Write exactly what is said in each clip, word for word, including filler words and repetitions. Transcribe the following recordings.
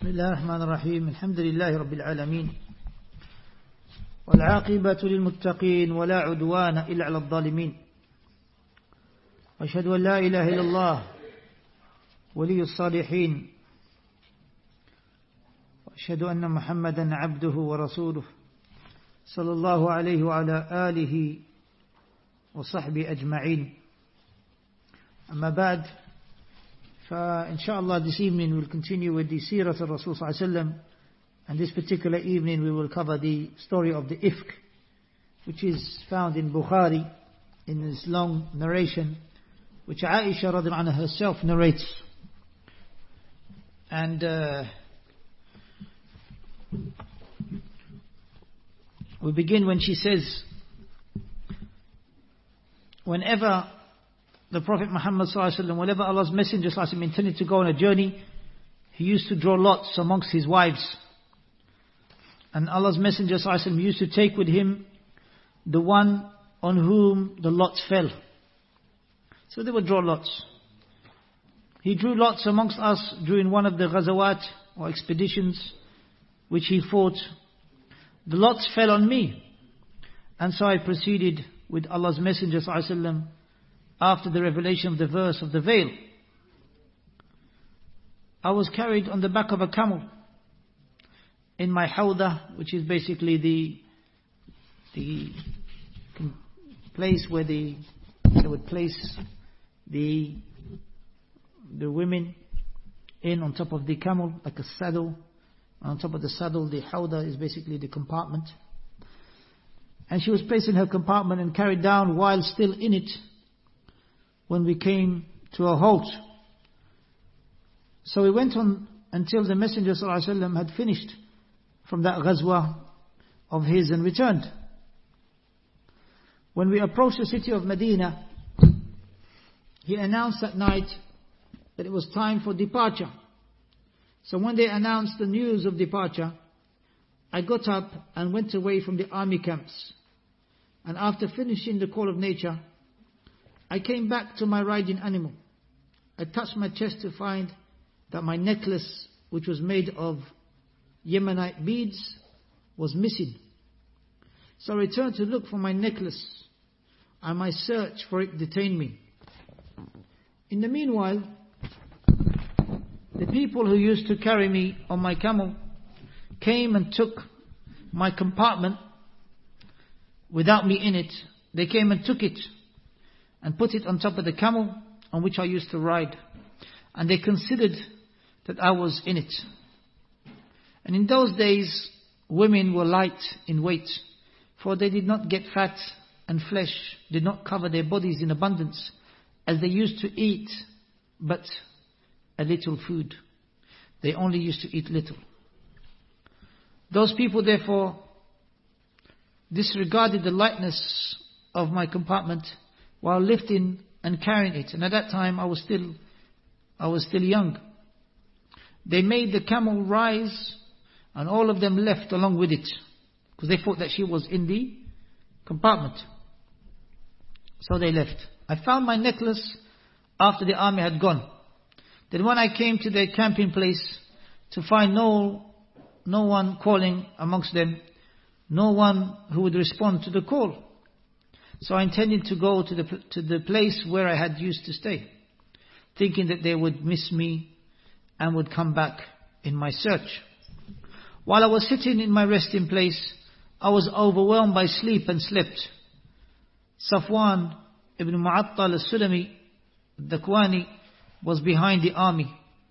بسم الله الرحمن الرحيم. الحمد لله رب العالمين، والعاقبة للمتقين، ولا عدوان إلا على الظالمين. وأشهد أن لا إله إلا الله ولي الصالحين، وأشهد أن محمدا عبده ورسوله صلى الله عليه وعلى آله وصحبه أجمعين. أما بعد، فإنشاءالlah this evening we'll continue with the Seerah al-Rasul sallallahu alaihi wasallam, and this particular evening we will cover the story of the Ifk, which is found in Bukhari in this long narration which Aisha radhiallahu anha herself narrates. And uh, we begin when she says, whenever the Prophet Muhammad sallallahu alaihi wasallam, whenever Allah's Messenger sallallahu alaihi wasallam intended to go on a journey, he used to draw lots amongst his wives. And Allah's Messenger sallallahu alaihi wasallam used to take with him the one on whom the lots fell. So they would draw lots. He drew lots amongst us during one of the ghazawat or expeditions which he fought. The lots fell on me. And so I proceeded with Allah's Messenger sallallahu alaihi wasallam after the revelation of the verse of the veil. I was carried on the back of a camel in my hawdah, which is basically the the place where the, they would place the the women in on top of the camel, like a saddle. On top of the saddle, the hawdah is basically the compartment. And she was placed in her compartment and carried down while still in it when we came to a halt. So we went on until the Messenger sallallahu alaihi wasallam had finished from that ghazwa of his and returned. When we approached the city of Medina, he announced that night that it was time for departure. So when they announced the news of departure, I got up and went away from the army camps. And after finishing the call of nature, I came back to my riding animal. I touched my chest to find that my necklace, which was made of Yemenite beads, was missing. So I returned to look for my necklace, and my search for it detained me. In the meanwhile, the people who used to carry me on my camel came and took my compartment without me in it. They came and took it and put it on top of the camel on which I used to ride. And they considered that I was in it. And in those days, women were light in weight, for they did not get fat, and flesh did not cover their bodies in abundance, as they used to eat but a little food. They only used to eat little. Those people therefore disregarded the lightness of my compartment while lifting and carrying it. And at that time I was still I was still young. They made the camel rise, and all of them left along with it, because they thought that she was in the compartment. So they left. I found my necklace after the army had gone. Then when I came to their camping place to find no no one calling amongst them, no one who would respond to the call. So I intended to go to the to the place where I had used to stay, thinking that they would miss me and would come back in my search. While I was sitting in my resting place, I was overwhelmed by sleep and slept. Safwan ibn Mu'attal al-Sulami al-Dakwani was behind the army.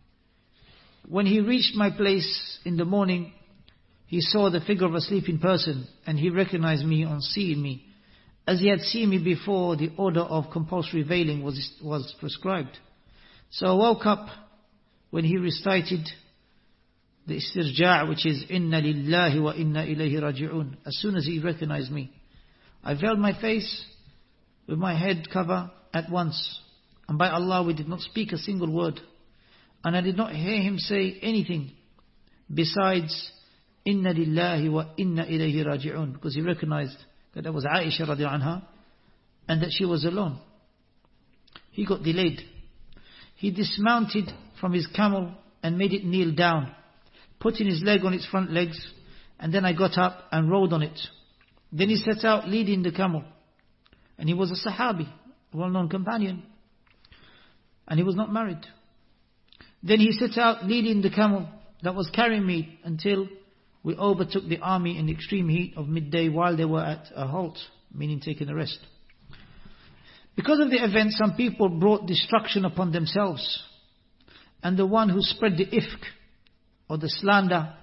When he reached my place in the morning, he saw the figure of a sleeping person, and he recognized me on seeing me. As he had seen me before, the order of compulsory veiling was, was prescribed. So I woke up when he recited the istirja', which is Inna lillahi wa inna ilayhi raji'un. As soon as he recognized me, I veiled my face with my head cover at once. And by Allah, we did not speak a single word. And I did not hear him say anything besides Inna lillahi wa inna ilayhi raji'un, because he recognized that that was Aisha radiallahu anha, and that she was alone. He got delayed. He dismounted from his camel and made it kneel down. putting his leg on its front legs, and then I got up and rode on it. Then he set out leading the camel. And he was a Sahabi, a well-known companion. And he was not married. Then he set out leading the camel that was carrying me until we overtook the army in the extreme heat of midday while they were at a halt, meaning taking a rest. Because of the event, some people brought destruction upon themselves. And the one who spread the ifk, or the slander,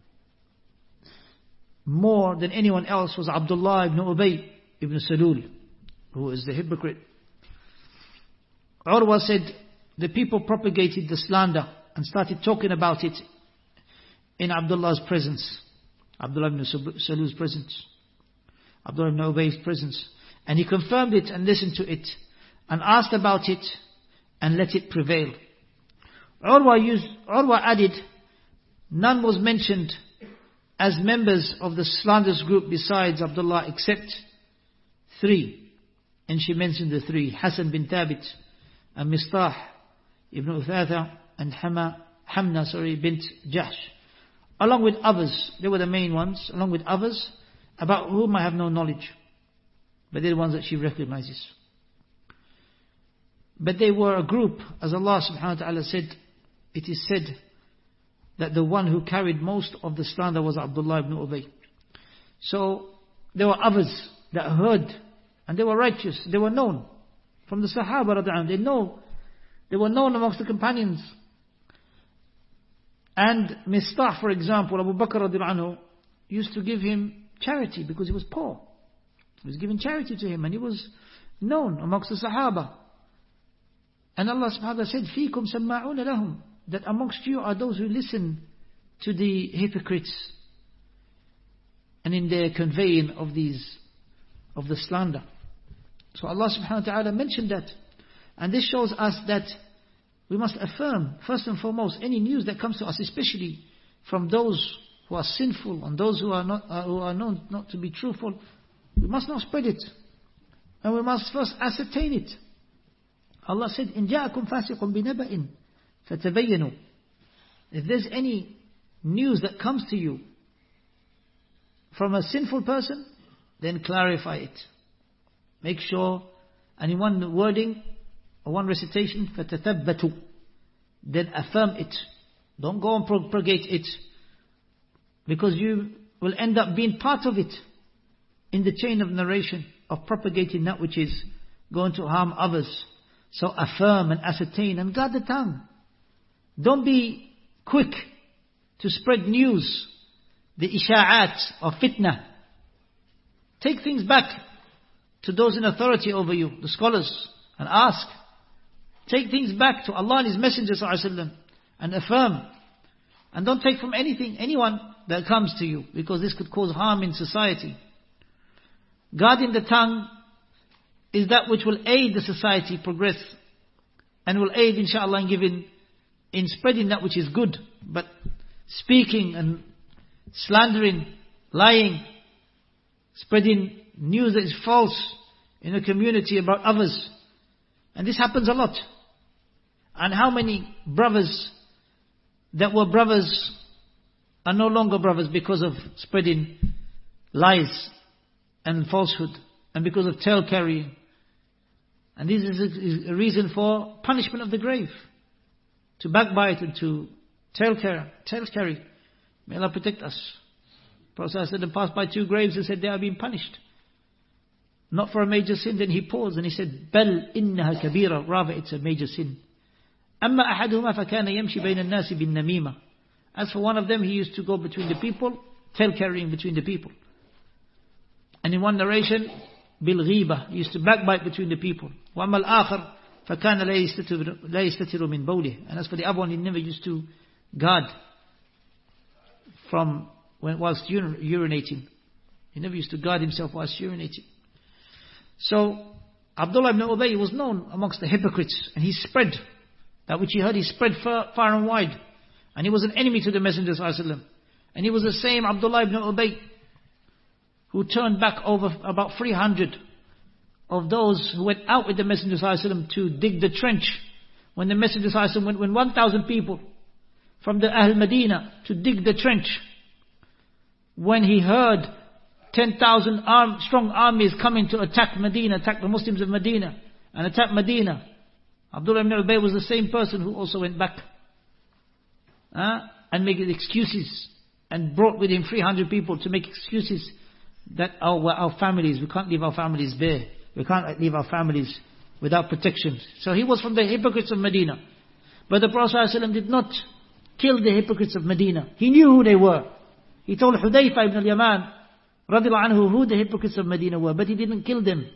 more than anyone else was Abdullah ibn Ubay ibn Salul, who is the hypocrite. Urwa said, the people propagated the slander and started talking about it in Abdullah's presence. Abdullah ibn Salul's presence. Abdullah ibn Ubay's presence. And he confirmed it and listened to it and asked about it and let it prevail. Urwa, used, Urwa added, none was mentioned as members of the slanderous group besides Abdullah except three. And she mentioned the three, Hassan bin Thabit and Mistah ibn Uthatha and Hama, Hamna sorry, bint Jahsh. Along with others, they were the main ones, along with others about whom I have no knowledge. But they're the ones that she recognizes. But they were a group, as Allah subhanahu wa ta'ala said, it is said that the one who carried most of the slander was Abdullah ibn Ubay. So there were others that heard, and they were righteous, they were known from the Sahaba radhiyallahu anhum. They know, they were known amongst the companions. And Mistah, for example, Abu Bakr radhiyallahu anhu used to give him charity because he was poor. He was giving charity to him, and he was known amongst the Sahaba. And Allah subhanahu wa ta'ala said, فِيكُمْ سَمَّعُونَ لَهُمْ, that amongst you are those who listen to the hypocrites and in their conveying of these, of the slander. So Allah subhanahu wa ta'ala mentioned that. And this shows us that we must affirm, first and foremost, any news that comes to us, especially from those who are sinful and those who are not, uh, who are known not to be truthful. We must not spread it. And we must first ascertain it. Allah said, إِن جَاءَكُمْ فَاسِقٌ بِنَبَإٍ فَتَبَيَّنُوا. If there's any news that comes to you from a sinful person, then clarify it. Make sure, and in one wording, or one recitation, فَتَثَبَّتُوا. Then affirm it. Don't go and propagate it. Because you will end up being part of it in the chain of narration of propagating that which is going to harm others. So affirm and ascertain and guard the tongue. Don't be quick to spread news, the isha'at or fitna. Take things back to those in authority over you, the scholars, and ask. Take things back to Allah and His Messenger sallallahu alaihi wasallam and affirm. And don't take from anything, anyone that comes to you, because this could cause harm in society. Guarding the tongue is that which will aid the society progress and will aid inshallah in giving, in spreading that which is good. But speaking and slandering, lying, spreading news that is false in a community about others. And this happens a lot. And how many brothers that were brothers are no longer brothers because of spreading lies and falsehood and because of tale carrying. And this is a reason for punishment of the grave. To backbite and to tale carry. Tale carry. May Allah protect us. Prophet said, passed by two graves and said they are being punished. Not for a major sin. Then he paused and he said, بل إنها كبيرة. Rather it's a major sin. أما أحدهما فكان يمشي بين الناس بالنميمة. As for one of them, he used to go between the people, tale carrying between the people. And in one narration, بالغيبة, he used to backbite between the people. وأما الآخر فكان لا يستتر, لا يستتر من بوله. And as for the other one, he never used to guard from when whilst urinating. He never used to guard himself whilst urinating. So Abdullah ibn Ubay was known amongst the hypocrites, and he spread that which he heard. He spread far, far and wide, and he was an enemy to the Messenger sallallahu alaihi wasallam. And he was the same Abdullah ibn Ubay who turned back over about three hundred of those who went out with the Messenger sallallahu alaihi wasallam to dig the trench. When the Messenger sallallahu alaihi wasallam went with one thousand people, from the Ahl Medina to dig the trench. When he heard ten thousand arm, strong armies coming to attack Medina, attack the Muslims of Medina, and attack Medina, Abdullah ibn Ubay was the same person who also went back uh, and made excuses, and brought with him three hundred people to make excuses that our, our families, we can't leave our families bare. We can't leave our families without protection. So he was from the hypocrites of Medina. But the Prophet ﷺ did not kill the hypocrites of Medina. He knew who they were. He told Hudayfa ibn al-Yaman radiallahu anhu who the hypocrites of Medina were, but he didn't kill them.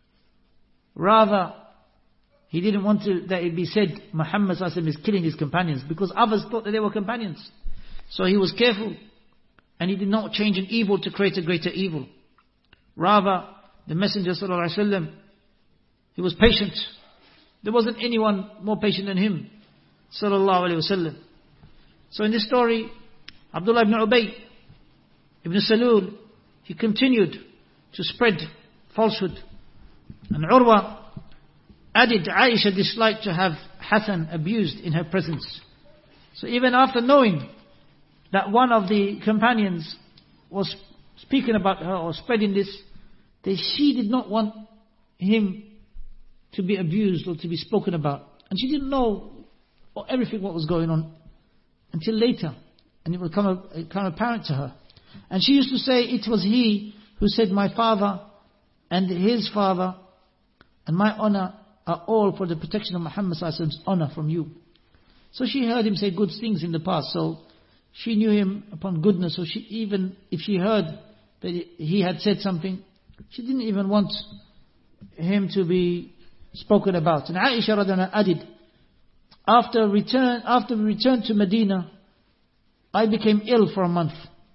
Rather, he didn't want to that it be said Muhammad sallallahu alaihi wasallam is killing his companions, because others thought that they were companions. So he was careful, and he did not change an evil to create a greater evil. Rather, the Messenger sallallahu alaihi wasallam, he was patient. There wasn't anyone more patient than him sallallahu alaihi wasallam. So in this story, Abdullah ibn Ubay ibn Salul, he continued to spread falsehood. And Urwa added, Aisha disliked to have Hassan abused in her presence. So even after knowing that one of the companions was speaking about her or spreading this, that she did not want him to be abused or to be spoken about. And she didn't know everything what was going on until later. And it would come, become apparent to her. And she used to say, it was he who said, my father and his father and my honor are all for the protection of Muhammad sallallahu alaihi wasallam's honor from you. So she heard him say good things in the past. So she knew him upon goodness. So she, even if she heard that he had said something, she didn't even want him to be spoken about. And Aisha radhiyallahu anha added, after return, after we returned to Medina, I became ill for a month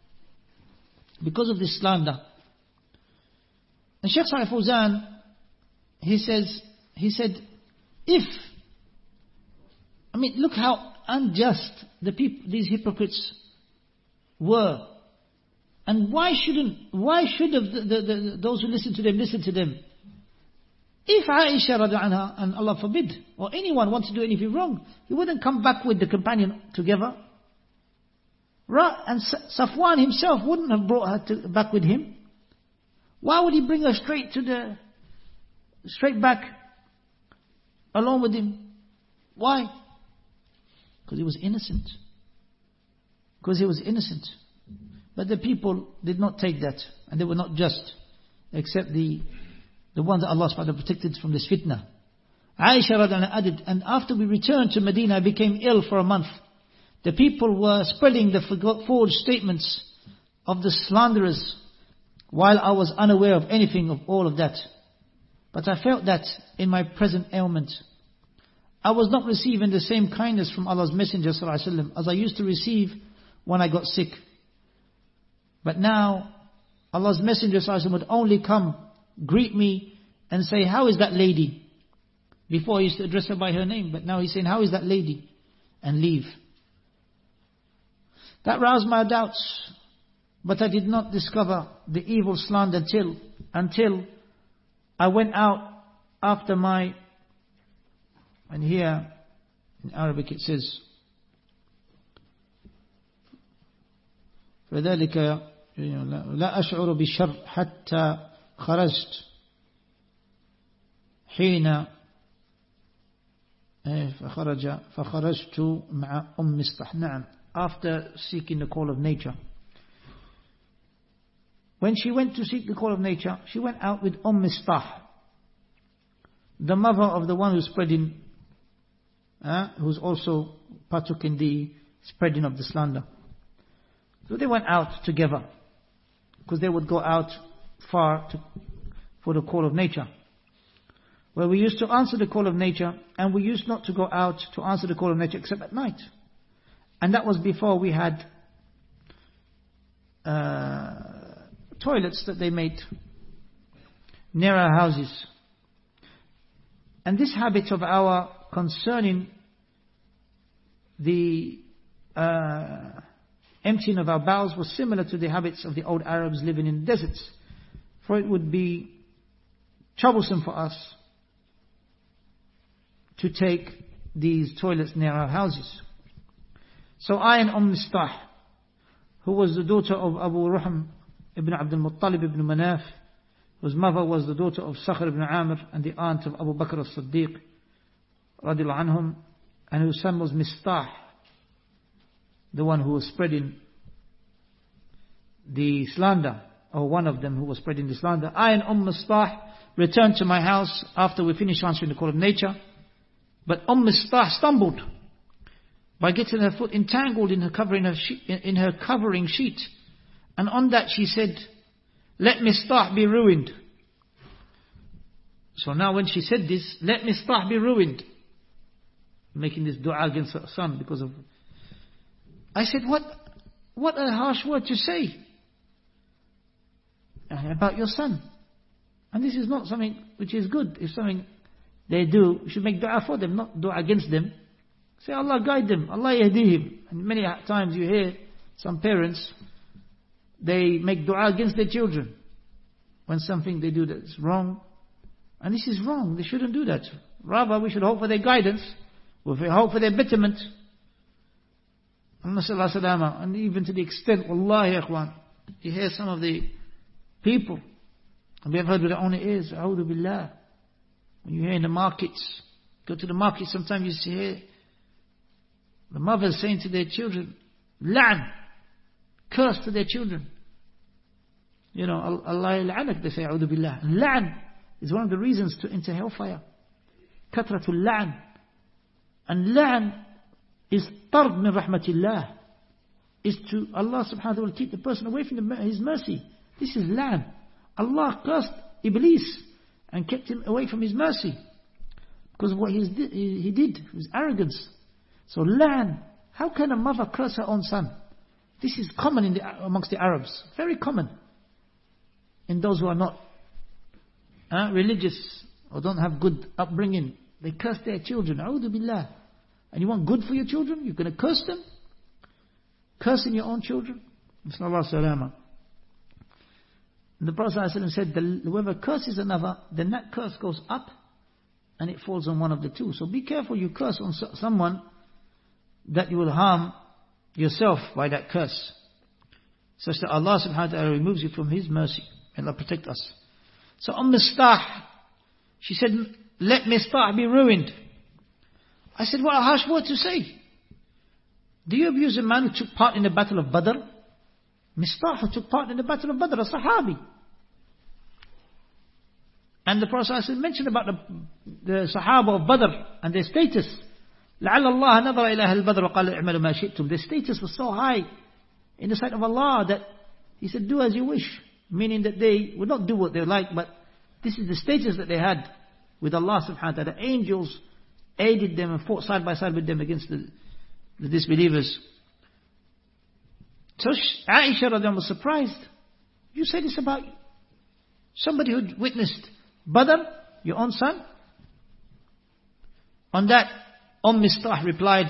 because of this slander. And Shaykh Salih Fawzan, he says, he said, if, I mean, look how unjust the people, these hypocrites were. And why shouldn't, why should have the, the, the, those who listen to them, listen to them? If Aisha radhiallahu anha, and Allah forbid, or anyone wants to do anything wrong, he wouldn't come back with the companion together. And Safwan himself wouldn't have brought her to, back with him. Why would he bring her straight to the, straight back, along with him? Why? Because he was innocent. Because he was innocent. But the people did not take that, and they were not just, except the the one that Allah subhanahu wa ta'ala protected from this fitna. Aisha radhiallahu anha added, and after we returned to Medina, I became ill for a month. The people were spreading the forged statements of the slanderers, while I was unaware of anything of all of that. But I felt that in my present ailment, I was not receiving the same kindness from Allah's Messenger sallallahu alaihi wasallam as I used to receive when I got sick. But now, Allah's Messenger sallallahu alaihi wasallam would only come, greet me, and say, how is that lady? Before he used to address her by her name, but now he's saying, how is that lady? And leave. That roused my doubts, but I did not discover the evil slander until, until I went out after my, and here in Arabic it says, فذلك لا أشعر بالشر حتى خرجت حين فخرج فخرجت مع أم مصطح. نعم, after seeking the call of nature. When she went to seek the call of nature, she went out with Umm Mistah, the mother of the one who's spreading, uh, who's also partook in the spreading of the slander. So they went out together, because they would go out far to, for the call of nature. Well, we used to answer the call of nature, and we used not to go out to answer the call of nature except at night. And that was before we had uh, toilets that they made near our houses. And this habit of our concerning the uh, emptying of our bowels was similar to the habits of the old Arabs living in deserts. For it would be troublesome for us to take these toilets near our houses. So I and Umm Mistah, who was the daughter of Abu Ruhm ibn Abdul Muttalib ibn Manaf, whose mother was the daughter of Sakhr ibn Amir and the aunt of Abu Bakr as-Siddiq radiallahu anhum, and whose son was Mistah, the one who was spreading the slander, or one of them who was spreading the slander. I and Umm Mistah returned to my house after we finished answering the call of nature, but Umm Mistah stumbled by getting her foot entangled in her covering, her she- in her covering sheet, and on that she said, "Let Mistah be ruined." So now when she said this, "Let Mistah be ruined," making this dua against her son because of... I said, what, what a harsh word to say about your son. And this is not something which is good. If something they do, we should make dua for them, not dua against them. Say, Allah guide them, Allah yahdihim. And many times you hear some parents, they make dua against their children when something they do that's wrong. And this is wrong, they shouldn't do that. Rather, we should hope for their guidance, we should hope for their betterment. And even to the extent, wallahi akhwan, you hear some of the people, and we have heard with our own ears, a'udhu billah, when you hear in the markets, go to the market, sometimes you see here, the mothers saying to their children, la'an, curse to their children. You know, Allah yal'anak, they say, a'udhu billah. La'an is one of the reasons to enter hellfire. Katratul la'an. And la'an is tard min rahmatillah. Is to Allah subhanahu wa ta'ala keep the person away from the, His mercy. This is la'an. Allah cursed Iblis and kept him away from His mercy because of what he did. He did, his arrogance. So la'an, how can a mother curse her own son? This is common in the, amongst the Arabs, very common. In those who are not uh, religious or don't have good upbringing, they curse their children. A'udhu billah. And you want good for your children? You're going to curse them? Cursing your own children? Sallallahu salama. And the Prophet ﷺ said, whoever curses another, then that curse goes up and it falls on one of the two. So be careful you curse on someone that you will harm yourself by that curse, such that Allah subhanahu wa ta'ala removes you from His mercy. May Allah protect us. So Umm Mistah, she said, let Mistah be ruined. I said, what a harsh word to say. Do you abuse a man who took part in the battle of Badr? Mistah who took part in the battle of Badr, a Sahabi. And the Prophet ﷺ mentioned about the, the Sahaba of Badr and their status. لعل الله نظر إلى أهل البدر وقال اعملوا ما شئتم. Their status was so high in the sight of Allah that He said, do as you wish. Meaning that they would not do what they like, but this is the status that they had with Allah subhanahu wa ta'ala. The angels aided them and fought side by side with them against the, the disbelievers. So Aisha radiallahu anha was surprised. You say this about somebody who witnessed Badr, your own son? On that, Umm Mistah replied,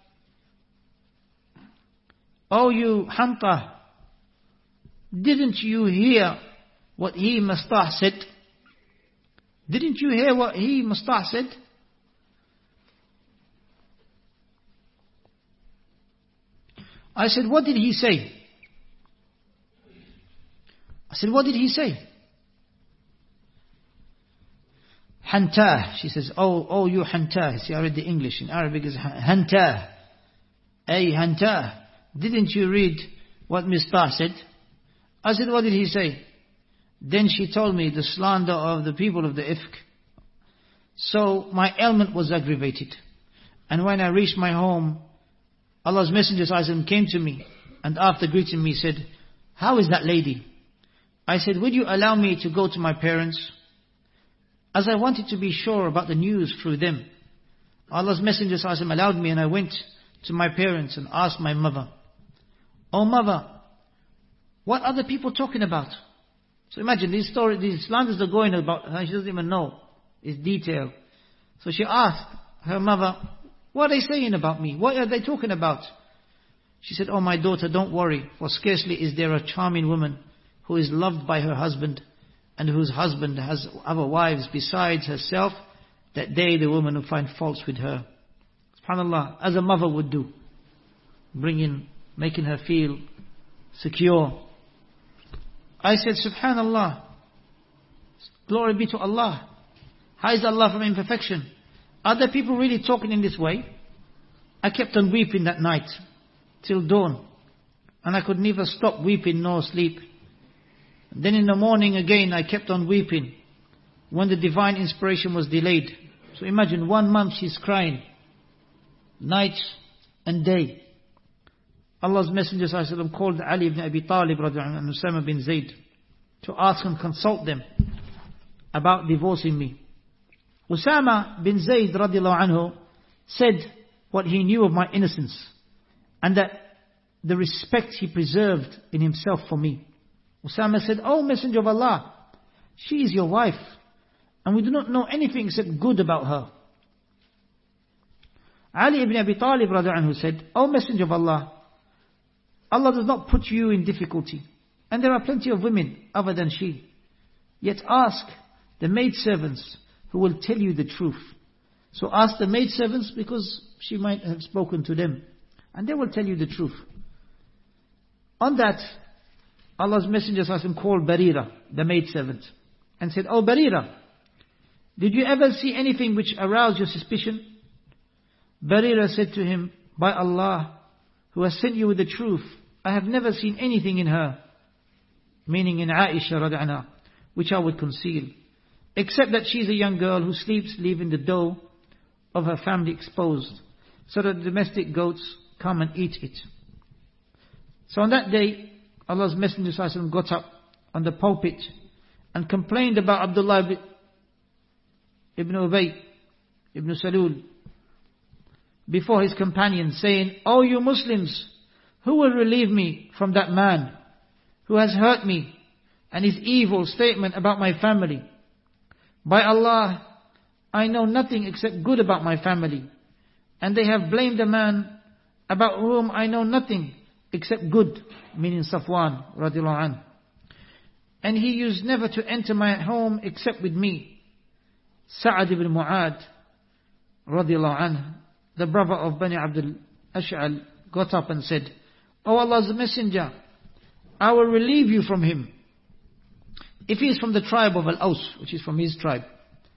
"Oh you Hanta, didn't you hear what he Mistah said? Didn't you hear what he Mistah said?" I said, what did he say? I said, what did he say? Hantah. She says, oh, oh, you Hantah. See, I read the English. In Arabic is Hantah. Ay, Hantah. Didn't you read what Mistah said? I said, what did he say? Then she told me the slander of the people of the Ifk. So my ailment was aggravated. And when I reached my home, Allah's Messenger came to me and after greeting me said, how is that lady? I said, would you allow me to go to my parents? As I wanted to be sure about the news through them. Allah's Messenger allowed me and I went to my parents and asked my mother, oh mother, what are the people talking about? So imagine these stories, these slanders are going about, and she doesn't even know. It's detail. So she asked her mother, what are they saying about me? What are they talking about? She said, oh my daughter, don't worry, for scarcely is there a charming woman who is loved by her husband and whose husband has other wives besides herself, that they, the woman, will find faults with her. SubhanAllah, as a mother would do. bringing, making her feel secure. I said, Subhanallah, glory be to Allah. How is Allah from imperfection? Are there people really talking in this way? I kept on weeping that night till dawn, and I could neither stop weeping nor sleep. Then in the morning again I kept on weeping when the divine inspiration was delayed. So imagine one month she's crying, night and day. Allah's Messenger sallallahu alaihi wasallam called Ali ibn Abi Talib and Usama bin Zayd to ask and consult them about divorcing me. Usama bin Zayd radiallahu anhu said what he knew of my innocence and that the respect he preserved in himself for me. Usama said, "Oh Messenger of Allah, she is your wife and we do not know anything except good about her." Ali ibn Abi Talib radiallahu anhu said, "Oh Messenger of Allah, Allah does not put you in difficulty, and there are plenty of women other than she. Yet ask the maidservants who will tell you the truth." So ask the maidservants because she might have spoken to them, and they will tell you the truth. On that, Allah's Messenger called Barira, the maidservant, and said, "Oh Barira, did you ever see anything which aroused your suspicion?" Barira said to him, "By Allah, who has sent you with the truth, I have never seen anything in her," meaning in Aisha radhiallahu anha, "which I would conceal, except that she is a young girl who sleeps leaving the dough of her family exposed, so that the domestic goats come and eat it." So on that day, Allah's Messenger ﷺ got up on the pulpit and complained about Abdullah ibn Ubay ibn Salul before his companions, saying, "O you Muslims, who will relieve me from that man who has hurt me and his evil statement about my family? By Allah, I know nothing except good about my family, and they have blamed a man about whom I know nothing except good," meaning Safwan radiallahu anhu. "And he used never to enter my home except with me." Sa'ad ibn Mu'ad radiallahu anhu, the brother of Bani Abdul Ash'al, got up and said, "O Allah's Messenger, I will relieve you from him. If he is from the tribe of Al-Aws, which is from his tribe,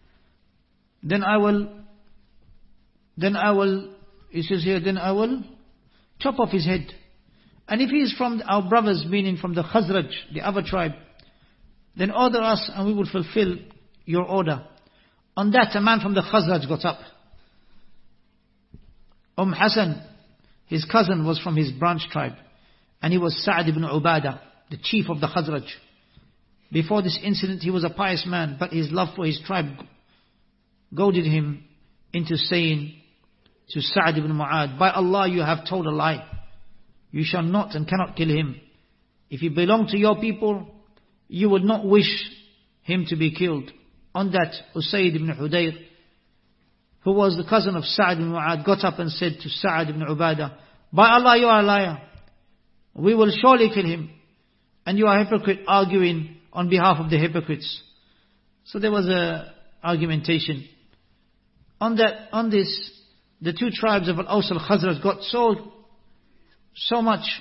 then I will, then I will, he says here, then I will chop off his head. And if he is from our brothers, meaning from the Khazraj, the other tribe, then order us and we will fulfill your order." On that, a man from the Khazraj got up. Umm Hassan, his cousin, was from his branch tribe, and he was Sa'ad ibn Ubadah, the chief of the Khazraj. Before this incident, he was a pious man, but his love for his tribe goaded him into saying to Sa'ad ibn Mu'ad, "By Allah, you have told a lie. You shall not and cannot kill him. If he belonged to your people, you would not wish him to be killed." On that, Usayd ibn Hudayr, who was the cousin of Sa'ad ibn Mu'ad, got up and said to Sa'ad ibn Ubadah, "By Allah, you are a liar. We will surely kill him, and you are a hypocrite arguing on behalf of the hypocrites." So there was a argumentation. On that, on this, the two tribes of Al-Aws and Al-Khazraj got so, so much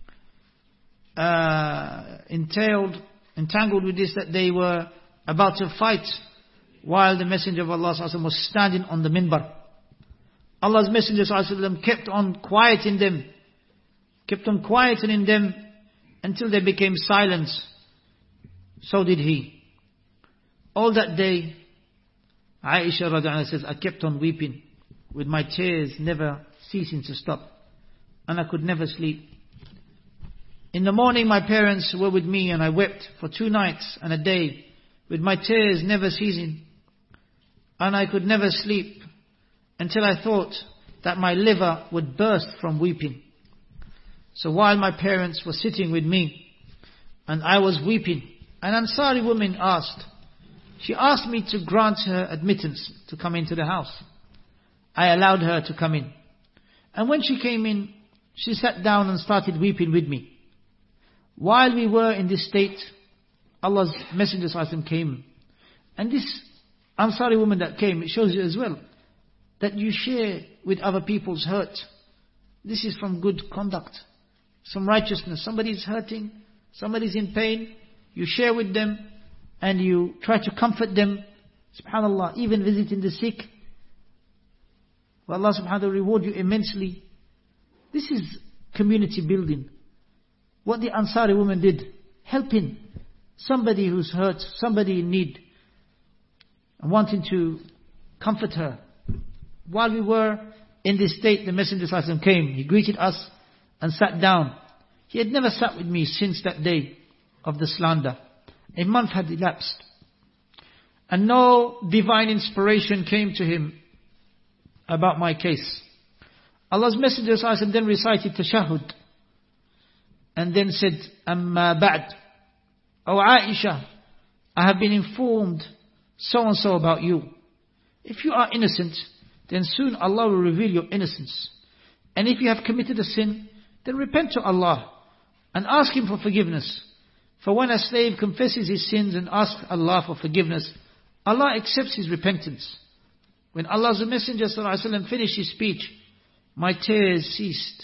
uh, entailed, entangled with this that they were about to fight while the Messenger of Allah was standing on the minbar. Allah's Messenger kept on quieting them, kept on quietening them until they became silent. So did he. All that day, Aisha radhiallahu anha says, I kept on weeping with my tears never ceasing to stop, and I could never sleep. In the morning my parents were with me and I wept for two nights and a day with my tears never ceasing, and I could never sleep until I thought that my liver would burst from weeping. So while my parents were sitting with me and I was weeping, an Ansari woman asked, she asked me to grant her admittance to come into the house. I allowed her to come in. And when she came in, she sat down and started weeping with me. While we were in this state, Allah's Messenger came. And this Ansari woman that came, it shows you as well that you share with other people's hurt. This is from good conduct, some righteousness. Somebody is hurting, somebody is in pain, you share with them and you try to comfort them. SubhanAllah, even visiting the sick. Well, Allah subhanahu wa ta'ala reward you immensely. This is community building. What the Ansari woman did, helping somebody who's hurt, somebody in need, and wanting to comfort her. While we were in this state, the Messenger sallallahu alaihi wasallam came. He greeted us and sat down. He had never sat with me since that day of the slander. A month had elapsed, and no divine inspiration came to him about my case. Allah's Messenger sallallahu alaihi wasallam then recited tashahhud, and then said, Amma ba'd, O Aisha, I have been informed so and so about you. If you are innocent, then soon Allah will reveal your innocence. And if you have committed a sin, then repent to Allah and ask Him for forgiveness. For when a slave confesses his sins and asks Allah for forgiveness, Allah accepts his repentance. When Allah's Messenger ﷺ finished his speech, my tears ceased.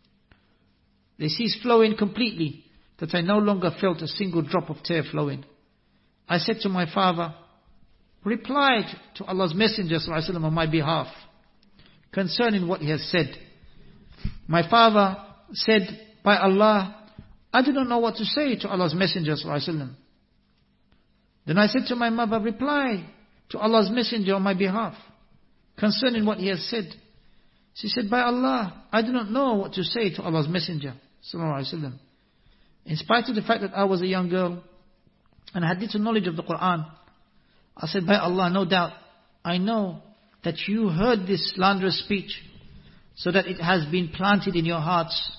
They ceased flowing completely, that I no longer felt a single drop of tear flowing. I said to my father, replied to Allah's Messenger ﷺ on my behalf concerning what he has said. My father said, by Allah, I do not know what to say to Allah's Messenger ﷺ. Then I said to my mother, reply to Allah's Messenger on my behalf concerning what he has said. She said, by Allah, I do not know what to say to Allah's Messenger ﷺ. In spite of the fact that I was a young girl and I had little knowledge of the Quran, I said, by Allah, no doubt, I know that you heard this slanderous speech so that it has been planted in your hearts.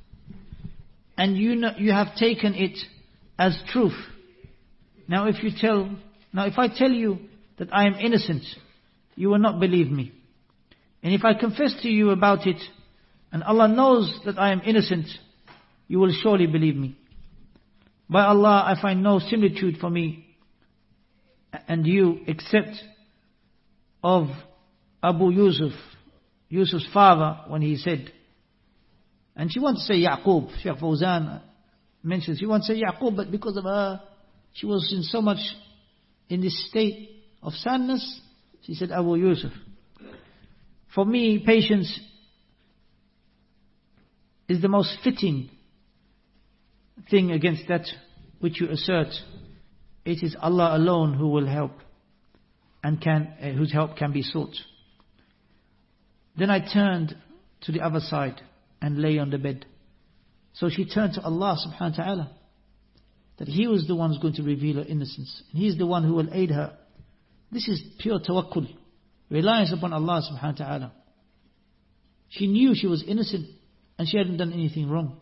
And you know, you have taken it as truth. Now if you tell, now if I tell you that I am innocent, you will not believe me. And if I confess to you about it, and Allah knows that I am innocent, you will surely believe me. By Allah, I find no similitude for me and you except of Abu Yusuf, Yusuf's father, when he said, and she wants to say Yaqub, Shaykh Fawzan mentions, she wants to say Yaqub, but because of her, she was in so much in this state of sadness, she said Abu Yusuf. For me, patience is the most fitting thing against that which you assert. It is Allah alone who will help and can, uh, whose help can be sought. Then I turned to the other side and lay on the bed. So she turned to Allah subhanahu wa ta'ala, that He was the one who's going to reveal her innocence. And He is the one who will aid her. This is pure tawakkul, reliance upon Allah subhanahu wa ta'ala. She knew she was innocent and she hadn't done anything wrong.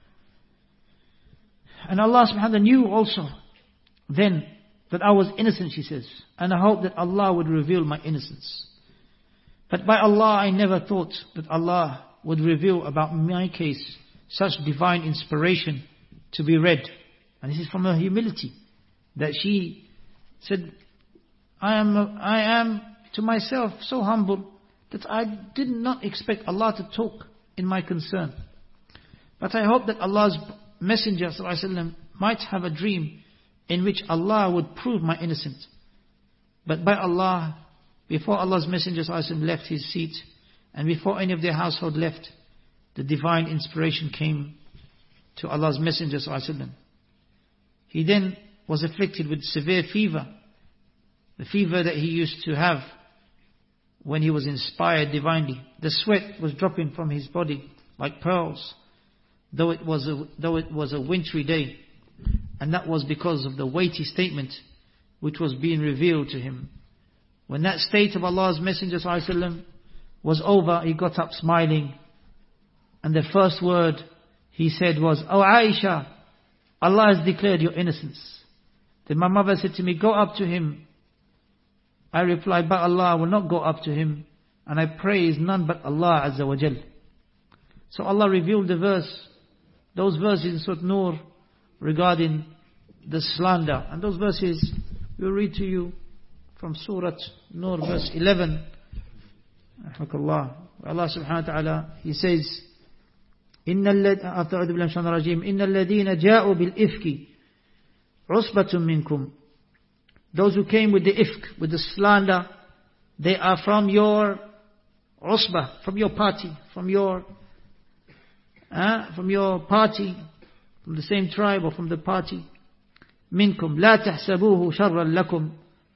And Allah subhanahu wa ta'ala knew also then that I was innocent, she says. And I hope that Allah would reveal my innocence. But by Allah, I never thought that Allah would reveal about my case such divine inspiration to be read. And this is from her humility, that she said, I am, I am to myself so humble that I did not expect Allah to talk in my concern. But I hope that Allah's Messenger ﷺ might have a dream in which Allah would prove my innocence. But by Allah, before Allah's Messenger ﷺ left his seat, and before any of their household left, the divine inspiration came to Allah's Messenger ﷺ. He then was afflicted with severe fever, the fever that he used to have when he was inspired divinely. The sweat was dropping from his body like pearls, though it was a, though it was a wintry day. And that was because of the weighty statement which was being revealed to him. When that state of Allah's Messenger ﷺ was over, he got up smiling. And the first word he said was, "Oh Aisha, Allah has declared your innocence." Then my mother said to me, "Go up to him." I replied, "But Allah, I will not go up to him, and I praise none but Allah Azza wa Jal." So Allah revealed the verse, those verses in Surah Nur regarding the slander. And those verses we will read to you from Surah Nur verse eleven. Allah subhanahu wa ta'ala, He says, إن الذين أعوذ بالله من الشيطان الرجيم إن الذين جاءوا بالإفك عصبة منكم. Those who came with the ifk, with the slander, they are from your usbah, from your party, from your uh, from your party, from the same tribe or from the party. منكم لا تحسبوه شرا لكم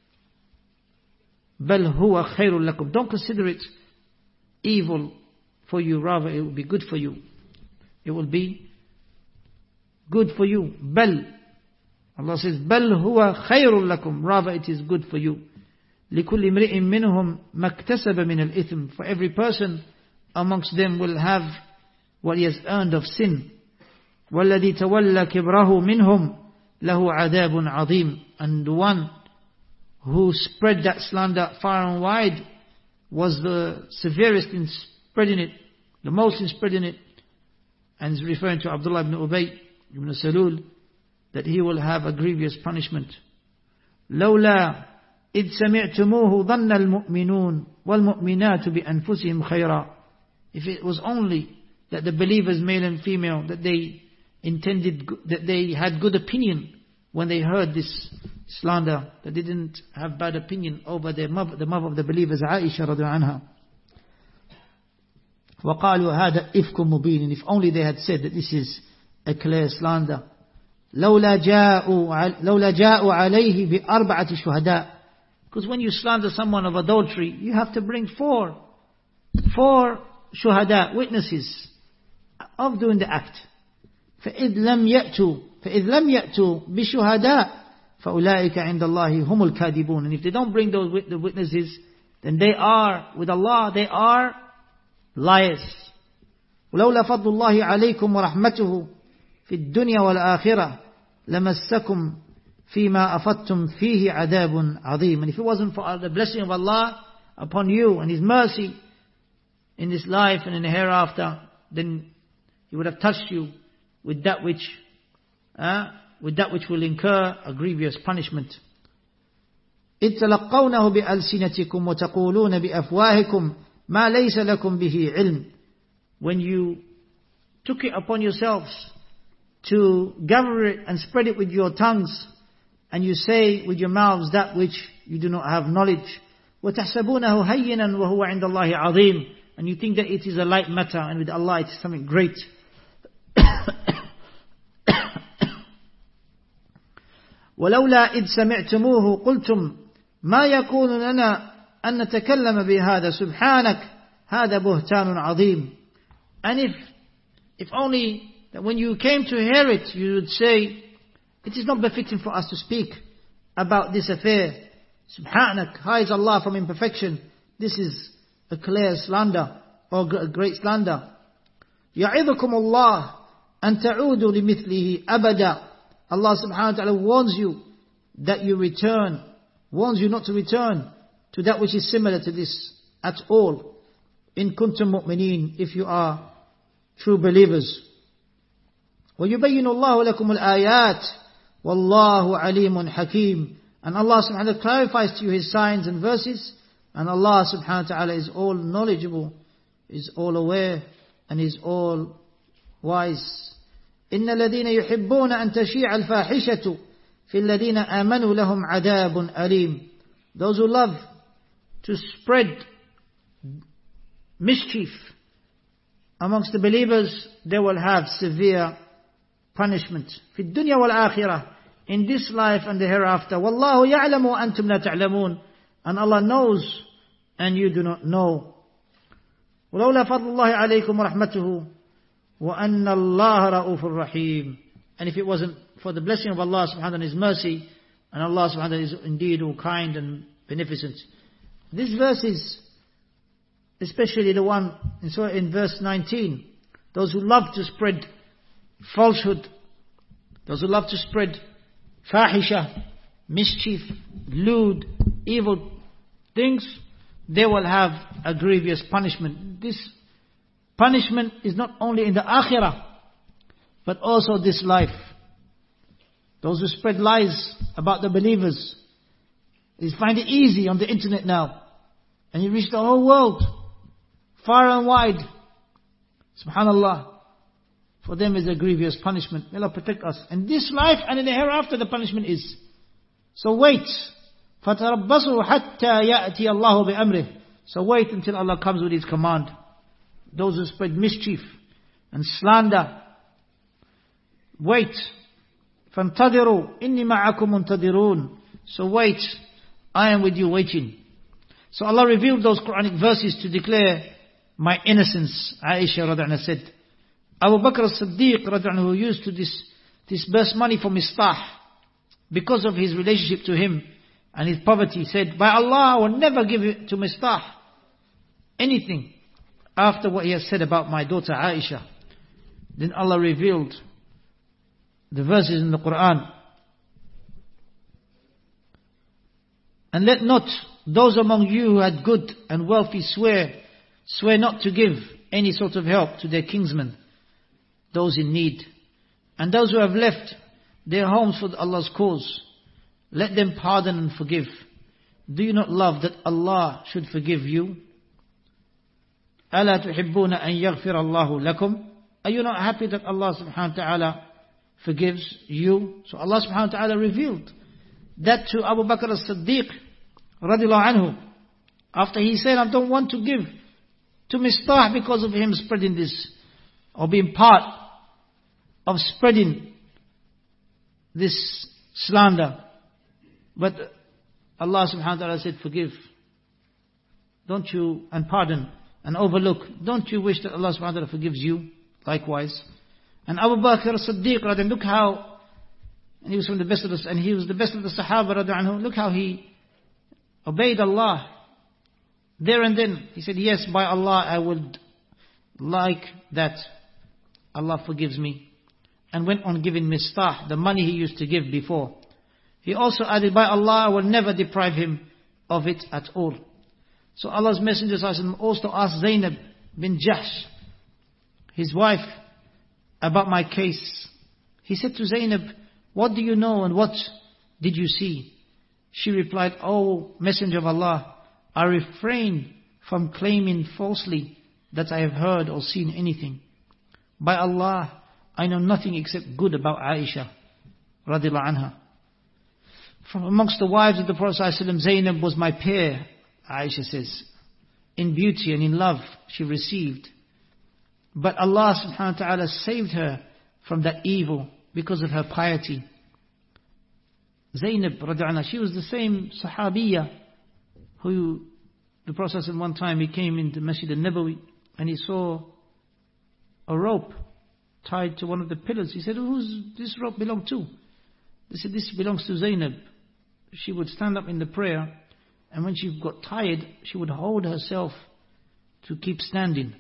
بل هو خير لكم. Don't consider it evil for you, rather it will be good for you. It will be good for you. بل, Allah says, بل هو خير لكم, rather it is good for you. لكل امرئ منهم ما اكتسب من الإثم. For every person amongst them will have what he has earned of sin. والذي تولى كبره منهم له عذاب عظيم. And the one who spread that slander far and wide was the severest in spreading it, the most in spreading it. And is referring to Abdullah ibn Ubay ibn Salul, that he will have a grievous punishment. لولا إذ سمعتموه ظن المؤمنون والمؤمنات بأنفسهم خيرا. If it was only that the believers, male and female, that they intended, that they had good opinion when they heard this slander, that they didn't have bad opinion over their mother, the mother of the believers, Aisha radiallahu anha. وقالوا هذا إفك مبين. And if only they had said that this is a clear slander. لولا جاءوا لولا جاءوا عليه بأربعة شهداء. Because when you slander someone of adultery, you have to bring four, four shuhada, witnesses of doing the act. فإذ لم يأتوا فإذ لم يأتوا بشهداء فأولئك عند الله هم الكاذبون. And if they don't bring those witnesses, then they are, with Allah, they are liars. ولولا فضل الله عليكم ورحمته في الدنيا والآخرة لمسكم فيما أفضتم فيه عذاب عظيم. And if it wasn't for the blessing of Allah upon you and His mercy in this life and in the hereafter, then He would have touched you with that which uh, with that which will incur a grievous punishment. إذ تلقونه بألسنتكم وتقولون بأفواهكم ما ليس لكم به علم. When you took it upon yourselves to gather it and spread it with your tongues, and you say with your mouths that which you do not have knowledge. وَتَحْسَبُونَهُ هَيِّنًا وَهُوَ عِنْدَ اللَّهِ عَظِيمٌ. And you think that it is a light matter, and with Allah it is something great. وَلَوْلَا إِذْ سَمِعْتُمُوهُ قُلْتُمْ مَا يَكُونُ لَنَا أَن نَتَكَلَّمَ بِهَذَا سُبْحَانَكَ هَذَا بُهْتَانٌ عَظِيمٌ. And if, if only that when you came to hear it, you would say, it is not befitting for us to speak about this affair. Subhanak, high is Allah from imperfection. This is a clear slander, or a great slander. يَعِظُكُمُ اللَّهُ أَن تَعُودُوا لِمِثْلِهِ أَبَدًا. Allah subhanahu wa ta'ala warns you that you return, warns you not to return to that which is similar to this at all. In kuntum mu'mineen, if you are true believers. وَيُبَيِّنُ اللَّهُ لَكُمُ الْآيَاتِ وَاللَّهُ عَلِيمٌ حَكِيمٌ. And Allah subhanahu wa ta'ala clarifies to you His signs and verses, and Allah subhanahu wa ta'ala is all knowledgeable, is all aware, and is all wise. إِنَّ الَّذِينَ يُحِبُّونَ أَن تَشِيعَ الْفَاحِشَةُ فِي الَّذِينَ آمَنُوا لَهُمْ عَذَابٌ أَلِيمٌ. Those who love to spread mischief amongst the believers, they will have severe punishment. في الدنيا والآخرة, in this life and the hereafter. وَاللَّهُ يَعْلَمُ وَأَنْتُمْ لَا تَعْلَمُونَ. And Allah knows and you do not know. وَلَوْلَا فَضْلُ اللَّهِ عَلَيْكُمْ وَرَحْمَتُهُ وَأَنَّ اللَّهَ رَؤُوفٌ رَحِيمٌ. And if it wasn't for the blessing of Allah subhanahu wa ta'ala and His mercy, and Allah subhanahu wa ta'ala is indeed all kind and beneficent. These verses, especially the one in, in verse nineteen, those who love to spread falsehood, those who love to spread fahisha, mischief, lewd, evil things, they will have a grievous punishment. This punishment is not only in the akhirah, but also this life. Those who spread lies about the believers, they find it easy on the internet now, and you reach the whole world, far and wide. Subhanallah. For them is a grievous punishment. May Allah protect us. In this life and in the hereafter the punishment is. So wait. فَتَرَبَّصُوا حَتَّى يَأْتِيَ اللَّهُ بِأَمْرِهِ. So wait until Allah comes with His command. Those who spread mischief and slander, wait. فَانْتَظِرُوا إِنِّي مَعَكُمْ مُنْتَظِرُونَ. So wait, I am with you waiting. So Allah revealed those Quranic verses to declare my innocence. Aisha radhiallahu anha said, Abu Bakr as-Siddiq radhiallahu anhu, who used to dis, disburse money for Mistah because of his relationship to him and his poverty, said, by Allah, I will never give it to Mistah anything after what he has said about my daughter Aisha. Then Allah revealed the verses in the Quran. And let not those among you who had good and wealthy swear, swear not to give any sort of help to their kinsmen, those in need. And those who have left their homes for Allah's cause, let them pardon and forgive. Do you not love that Allah should forgive you? أَلَا تُحِبُّونَ أَن يَغْفِرَ اللَّهُ لَكُمْ. Are you not happy that Allah subhanahu wa ta'ala forgives you? So Allah subhanahu wa ta'ala revealed that to Abu Bakr as-Siddiq radiallahu anhu, after he said, I don't want to give to Mistah because of him spreading this, or being part of spreading this slander. But Allah subhanahu wa ta'ala said, forgive. Don't you, and pardon, and overlook. Don't you wish that Allah subhanahu wa ta'ala forgives you likewise? And Abu Bakr as-Siddiq radiallahu anhu, look how, and he was from the best of the, and he was the best of the Sahaba radiallahu anhu, look how he obeyed Allah. There and then, he said, yes, by Allah, I would like that Allah forgives me. And went on giving Mistah, the money he used to give before. He also added, by Allah, I will never deprive him of it at all. So Allah's Messenger also asked Zainab bin Jahsh, his wife, about my case. He said to Zainab, what do you know and what did you see? She replied, O Messenger of Allah, I refrain from claiming falsely that I have heard or seen anything. By Allah, I know nothing except good about Aisha radiallahu anha. From amongst the wives of the Prophet ﷺ, Zainab was my peer, Aisha says. In beauty and in love she received. But Allah subhanahu wa ta'ala saved her from that evil because of her piety. Zainab radiallahu anha, she was the same Sahabiya who the Prophet ﷺ, one time he came into Masjid al-Nabawi and he saw a rope tied to one of the pillars. He said, who's this rope belong to? They said, this belongs to Zainab. She would stand up in the prayer, and when she got tired, she would hold herself to keep standing.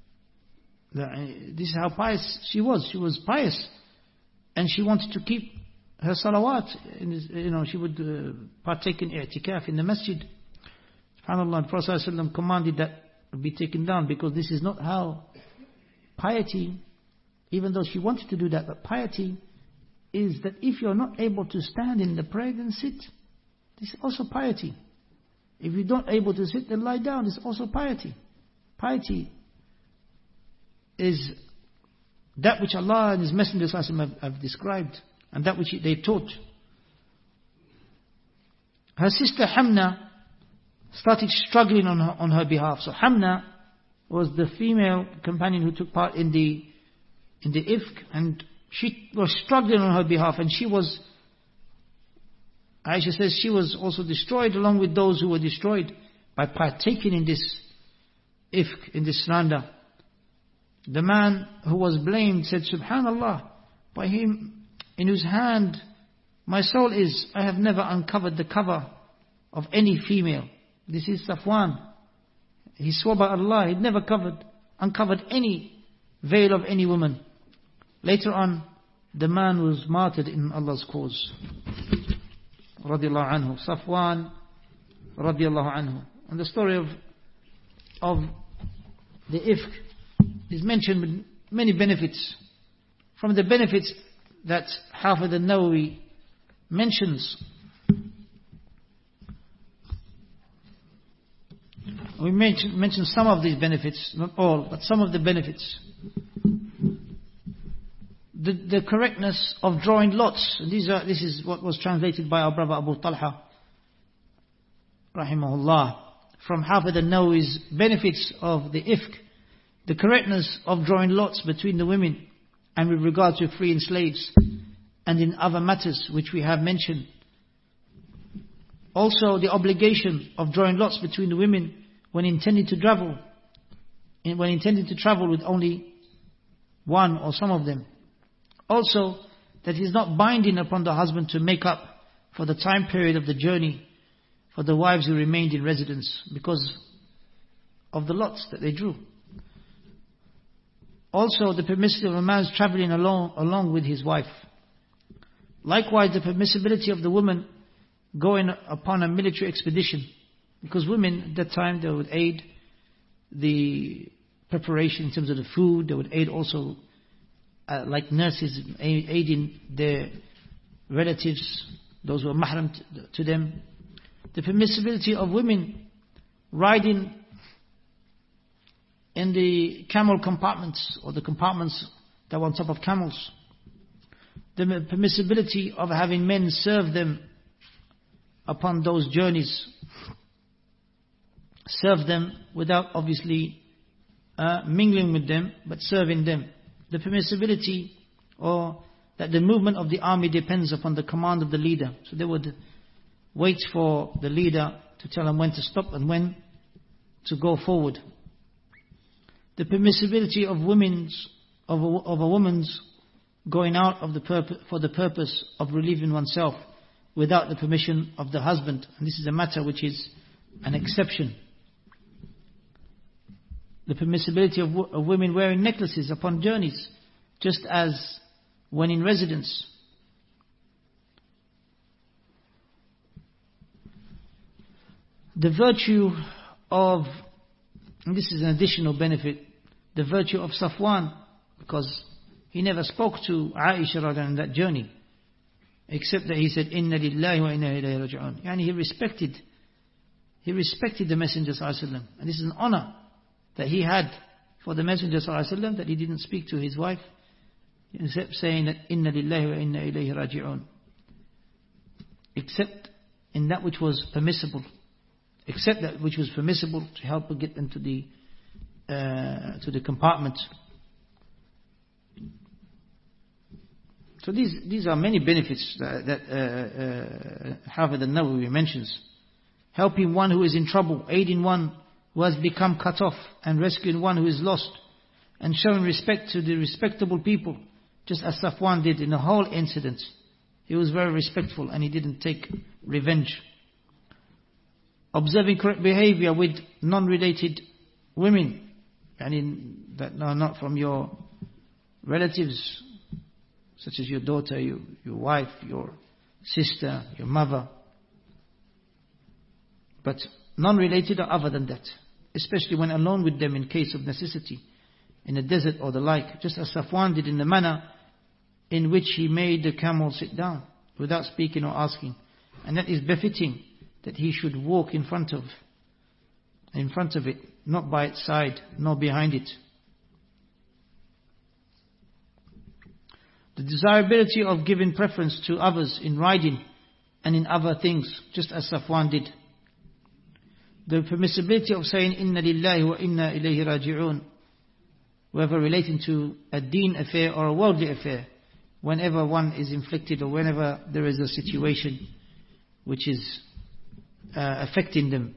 This is how pious she was. She was pious, and she wanted to keep her salawat. You know, she would uh, partake in i'tikaf in the masjid. SubhanAllah, the Prophet ﷺ commanded that be taken down, because this is not how piety, even though she wanted to do that, but piety is that if you're not able to stand in the prayer, then sit. This is also piety. If you're not able to sit, then lie down. This is also piety. Piety is that which Allah and His Messenger have, have described, and that which they taught. Her sister Hamna started struggling on her, on her behalf. So Hamna was the female companion who took part in the in the ifk, and she was struggling on her behalf, and she was, Aisha says, she was also destroyed along with those who were destroyed by partaking in this ifk, in this slander. The man who was blamed said, Subhanallah, by him in whose hand my soul is, I have never uncovered the cover of any female. This is Safwan. He swore by Allah, he'd never covered, uncovered any veil of any woman. Later on, the man was martyred in Allah's cause. Radiallahu anhu. Safwan, radiallahu anhu. And the story of, of the ifk is mentioned with many benefits. From the benefits that Hafidh al-Nawawi mentions, we mention, mention some of these benefits, not all, but some of the benefits. the, the correctness of drawing lots. And these are, this is what was translated by our brother Abu Talha, rahimahullah, from Hafid al-Nawawi's benefits of the ifk, the correctness of drawing lots between the women, and with regard to freeing slaves, and in other matters which we have mentioned. Also the obligation of drawing lots between the women when intending to travel, when intending to travel with only one or some of them. Also that it is not binding upon the husband to make up for the time period of the journey for the wives who remained in residence because of the lots that they drew. Also the permissibility of a man's travelling along, along with his wife. Likewise the permissibility of the woman going upon a military expedition, because women at that time, they would aid the preparation in terms of the food, they would aid also uh, like nurses aiding their relatives, those who are mahram to them. The permissibility of women riding in the camel compartments or the compartments that were on top of camels. The permissibility of having men serve them upon those journeys, serve them without obviously uh, mingling with them, but serving them. The permissibility or that the movement of the army depends upon the command of the leader. So they would wait for the leader to tell them when to stop and when to go forward. The permissibility of women's of a, of a woman's going out of the purpose, for the purpose of relieving oneself without the permission of the husband. And this is a matter which is an exception. The permissibility of, w- of women wearing necklaces upon journeys, just as when in residence. The virtue of, and this is an additional benefit, the virtue of Safwan, because he never spoke to Aisha radhiyallahu on that journey, except that he said, Inna lillahi wa inna ilayhi raji'un. Yani he respected, he respected the Messenger sallallahu alaihi wasallam. And this is an honor that he had for the Messenger sallallahu alaihi wasallam, that he didn't speak to his wife, except saying that, Inna lillahi wa inna ilayhi raji'un. Except in that which was permissible. Except that which was permissible to help her get into the, uh, to the compartment. So these these are many benefits that, that uh, uh, Hafid al-Nawawi mentions. Helping one who is in trouble, aiding one who has become cut off, and rescuing one who is lost, and showing respect to the respectable people, just as Safwan did in the whole incident. He was very respectful and he didn't take revenge. Observing correct behavior with non-related women, and in that are not from your relatives, such as your daughter, your, your wife, your sister, your mother. But non-related or other than that. Especially when alone with them in case of necessity, in the desert or the like. Just as Safwan did in the manner in which he made the camel sit down, without speaking or asking. And that is befitting that he should walk in front of, in front of it, not by its side, nor behind it. The desirability of giving preference to others in riding and in other things, just as Safwan did. The permissibility of saying, Inna lillahi wa inna ilayhi raji'un, whether relating to a deen affair or a worldly affair, whenever one is inflicted or whenever there is a situation which is uh, affecting them.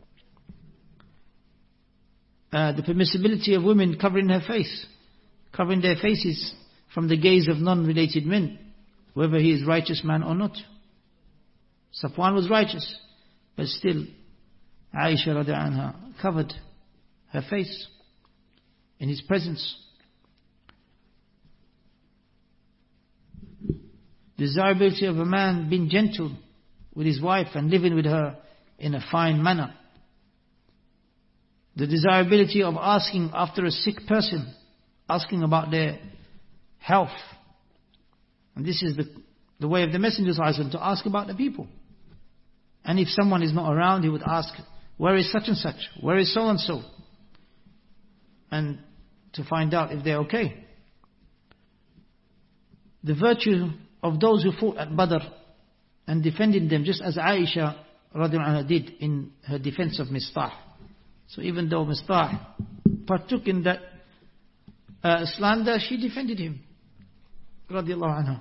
Uh, the permissibility of women covering her face, covering their faces from the gaze of non-related men, whether he is righteous man or not. Safwan was righteous, but still Aisha radhiyallahu anha covered her face in his presence. Desirability of a man being gentle with his wife and living with her in a fine manner. The desirability of asking after a sick person, asking about their health. And this is the, the way of the Messenger to ask about the people. And if someone is not around, he would ask, where is such and such? Where is so and so? And to find out if they're okay. the virtue of those who fought at Badr and defended them, just as Aisha radiallahu anha did in her defense of Mistah. So even though Mistah partook in that uh, slander, she defended him radiallahu anha.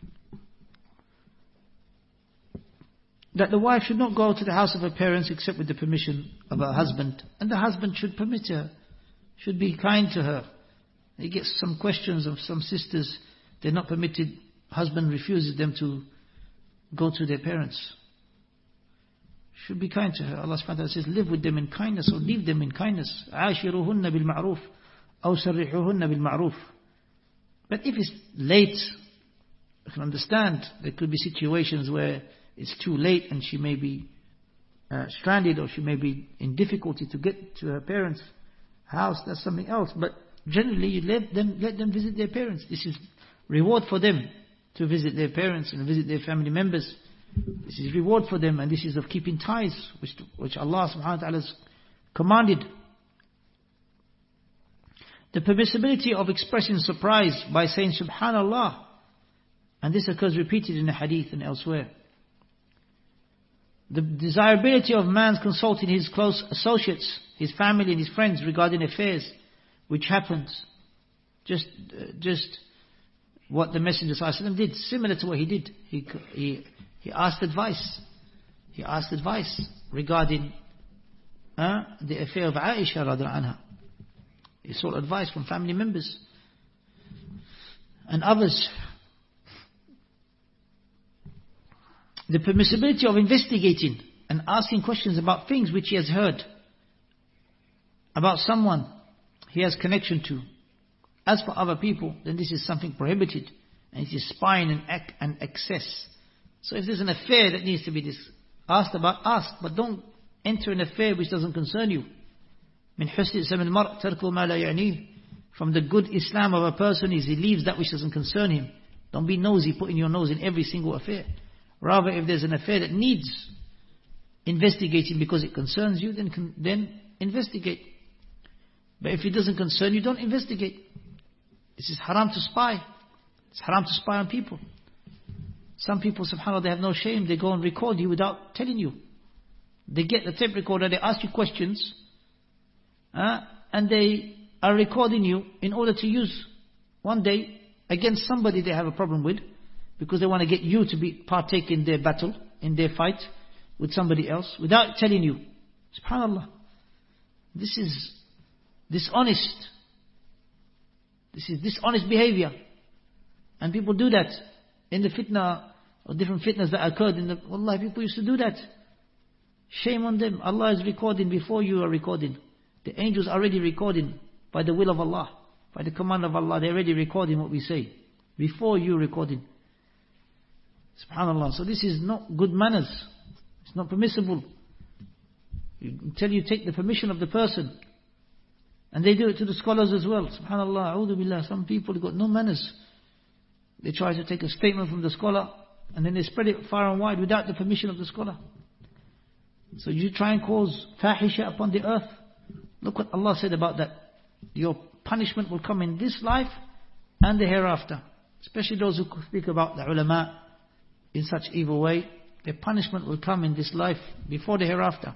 That the wife should not go to the house of her parents except with the permission of her husband, and the husband should permit her, should be kind to her. He gets some questions of some sisters, they're not permitted, husband refuses them to go to their parents. Should be kind to her. Allah subhanahu wa ta'ala says, live with them in kindness or leave them in kindness. عاشروهن بالمعروف أو سرحوهن بالمعروف. But if it's late, I can understand there could be situations where it's too late and she may be uh, stranded, or she may be in difficulty to get to her parents' house. That's something else. But generally, you let them let them visit their parents. This is reward for them to visit their parents and visit their family members. This is reward for them, and this is of keeping ties, which which Allah subhanahu wa ta'ala has commanded. The permissibility of expressing surprise by saying Subhanallah, and this occurs repeated in the hadith and elsewhere. The desirability of man consulting his close associates, his family and his friends regarding affairs which happens. Just uh, just what the Messenger ﷺ did, similar to what he did. He, he, he asked advice. He asked advice regarding uh, the affair of Aisha radiallahu anha. He sought advice from family members and others. The permissibility of investigating and asking questions about things which he has heard about someone he has connection to. As for other people, then this is something prohibited, and it is spying and, ac- and excess. So if there's an affair that needs to be dis- asked about, ask, but don't enter an affair which doesn't concern you. من حسن إسلام المرء ترك ما لا يعنيه. From the good Islam of a person is he leaves that which doesn't concern him. Don't be nosy, putting your nose in every single affair. Rather, if there's an affair that needs investigating because it concerns you, then then investigate. But if it doesn't concern you, don't investigate. This is haram to spy. It's haram to spy on people. Some people, subhanAllah, they have no shame. They go and record you without telling you. They get the tape recorder, they ask you questions, uh, and they are recording you in order to use one day against somebody they have a problem with, because they want to get you to be partake in their battle, in their fight with somebody else, without telling you. SubhanAllah. This is dishonest. This is dishonest behavior. And people do that in the fitna, or different fitnas that occurred in the, wallahi, people used to do that. Shame on them. Allah is recording before you are recording. The angels are already recording by the will of Allah, by the command of Allah. They're already recording what we say before you recording. SubhanAllah. So this is not good manners. It's not permissible. Until you take the permission of the person. And they do it to the scholars as well. SubhanAllah, a'udhu billah. Some people have got no manners. They try to take a statement from the scholar and then they spread it far and wide without the permission of the scholar. So you try and cause fahisha upon the earth. Look what Allah said about that. Your punishment will come in this life and the hereafter. Especially those who speak about the ulama in such evil way. Their punishment will come in this life before the hereafter.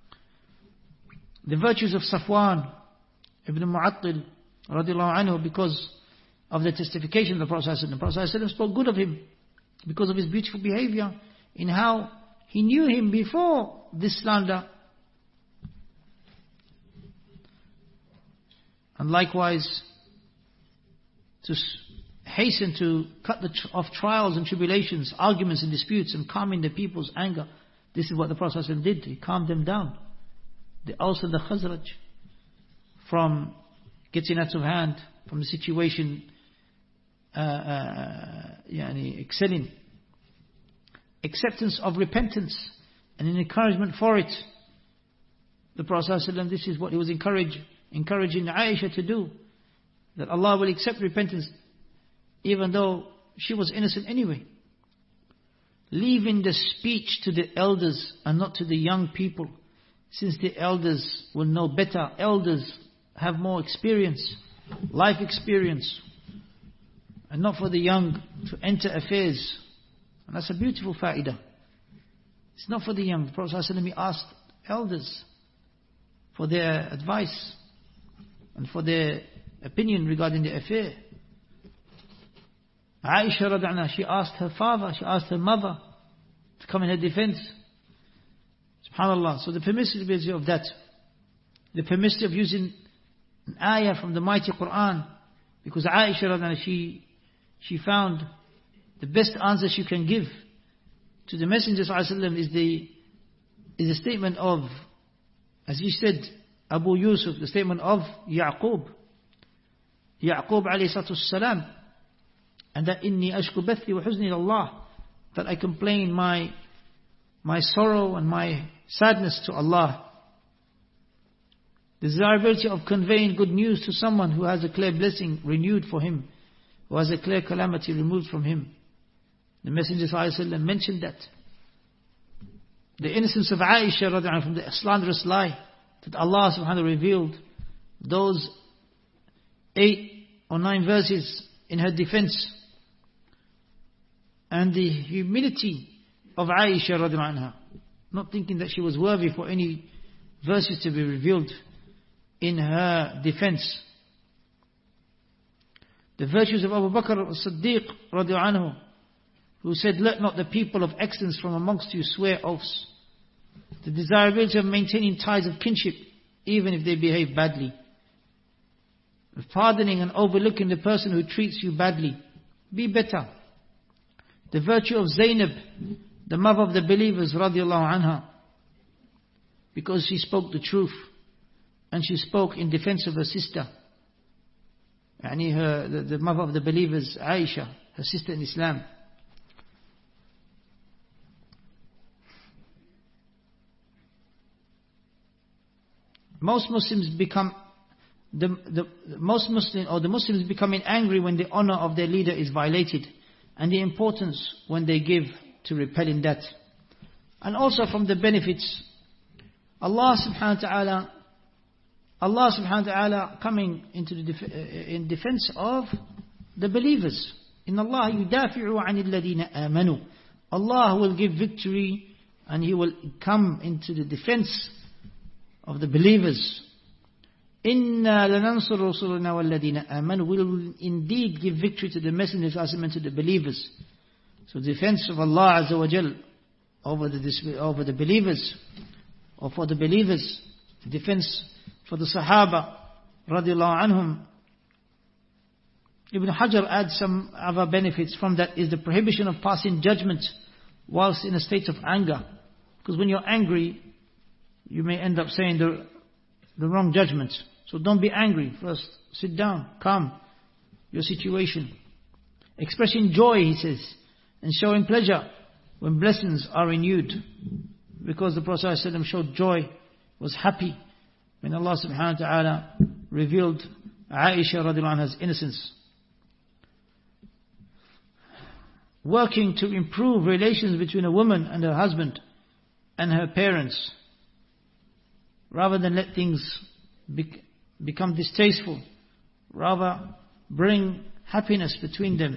The virtues of Safwan Ibn Mu'attil radiallahu anhu, because of the testification of the Prophet ﷺ. The Prophet ﷺ spoke good of him because of his beautiful behavior in how he knew him before this slander. And likewise, to hasten to cut the tr- off trials and tribulations, arguments and disputes, and calming the people's anger. This is what the Prophet ﷺ did. He calmed them down. The Aus and the Khazraj, from getting out of hand, from the situation uh, uh, yani excelling. Acceptance of repentance and an encouragement for it. The Prophet ﷺ, this is what he was encourage, encouraging Aisha to do. That Allah will accept repentance even though she was innocent anyway. Leaving the speech to the elders and not to the young people, since the elders will know better. Elders have more experience, life experience, and not for the young to enter affairs. And that's a beautiful fa'idah. It's not for the young. The Prophet ﷺ asked elders for their advice and for their opinion regarding the affair. Aisha radiallahu anha, she asked her father, she asked her mother to come in her defense. SubhanAllah. So the permissibility of that, the permissibility of using an ayah from the mighty Quran, because Aisha radiallahu anha, she, she found the best answer she can give to the Messenger ﷺ is the, is the statement of, as he said, Abu Yusuf, the statement of Ya'qub. Ya'qub alayhi salatu salam. And that inni ashku bathi wa huzni Allah, that I complain my my sorrow and my sadness to Allah. The desirability of conveying good news to someone who has a clear blessing renewed for him, who has a clear calamity removed from him. The Messenger ﷺ mentioned that. The innocence of Aisha radiallahu anha from the slanderous lie that Allah subhanahu wa ta'ala revealed those eight or nine verses in her defense. And the humility of Aisha radiallahu anha, not thinking that she was worthy for any verses to be revealed in her defense. The virtues of Abu Bakr as-Siddiq radiallahu anhu, who said, let not the people of excellence from amongst you swear oaths. The desirability of maintaining ties of kinship, even if they behave badly. Of pardoning and overlooking the person who treats you badly. Be better. The virtue of Zainab, the mother of the believers, radiallahu anha, because she spoke the truth, and she spoke in defense of her sister. Yani her, the, the mother of the believers, Aisha, her sister in Islam. Most Muslims become the, the, the most Muslim or the Muslims becoming angry when the honor of their leader is violated, and the importance when they give to repelling that. And also from the benefits, Allah subhanahu wa ta'ala, Allah subhanahu wa ta'ala coming into the def- in defense of the believers. In Allah yudafi'u 'anil ladina amanu. Allah will give victory and He will come into the defense of the believers. Inna lanansur rusulana walladina amanu. We will indeed give victory to the messengers and to the believers. So the defense of Allah Azza wa Jal over the, over the believers, or for the believers, the defense for the Sahaba radiallahu anhum. Ibn Hajar adds some other benefits. From that is the prohibition of passing judgment whilst in a state of anger. Because when you're angry, you may end up saying the, the wrong judgment. So don't be angry. First, sit down, calm your situation. Expressing joy, he says, and showing pleasure when blessings are renewed. Because the Prophet ﷺ showed joy, was happy when Allah subhanahu wa ta'ala revealed Aisha radiallahu anha's innocence. Working to improve relations between a woman and her husband and her parents, rather than let things be, become distasteful, rather bring happiness between them.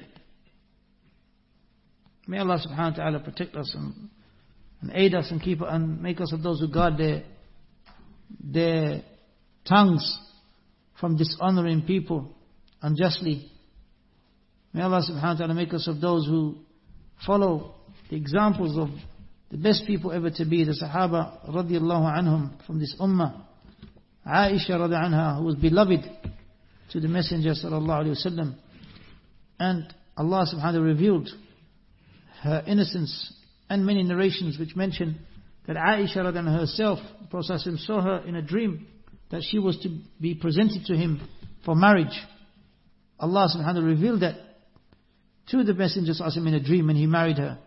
May Allah subhanahu wa ta'ala protect us and, and aid us and keep and make us of those who guard their, their tongues from dishonoring people unjustly. May Allah subhanahu wa ta'ala make us of those who follow the examples of the best people ever to be, the Sahaba radiallahu anhum from this ummah. Aisha radiallahu anha, who was beloved to the Messenger sallallahu alayhi wa sallam. And Allah subhanahu wa ta'ala revealed her innocence, and many narrations which mention that Aisha radiallahu anha herself, the Prophet saw her in a dream that she was to be presented to him for marriage. Allah subhanahu wa ta'ala revealed that to the Messenger sallallahu alayhi wa sallam in a dream, and he married her.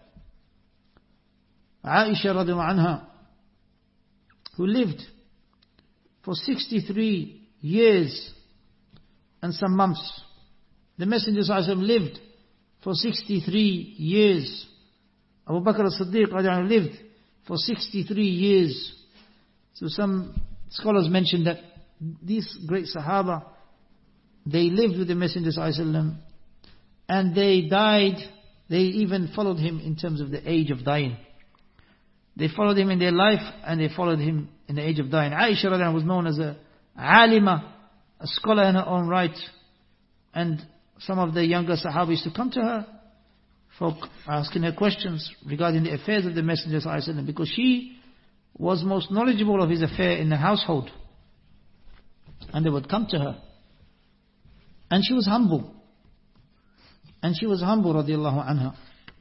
Aisha radiallahu anha, who lived for sixty-three years and some months. The Messenger sallallahu alayhi wa sallam lived for sixty-three years. Abu Bakr as-Siddiq radiallahu anhu lived for sixty-three years. So some scholars mention that these great Sahaba, they lived with the Messenger sallallahu alayhi wa sallam, And they died, they even followed him in terms of the age of dying. They followed him in their life and they followed him in the age of dying. Aisha radiallahu anha was known as a alima, a scholar in her own right. And some of the younger Sahaba used to come to her for asking her questions regarding the affairs of the Messenger sallallahu alaihi wasallam, because she was most knowledgeable of his affair in the household. And they would come to her. And she was humble. And she was humble radiallahu anha.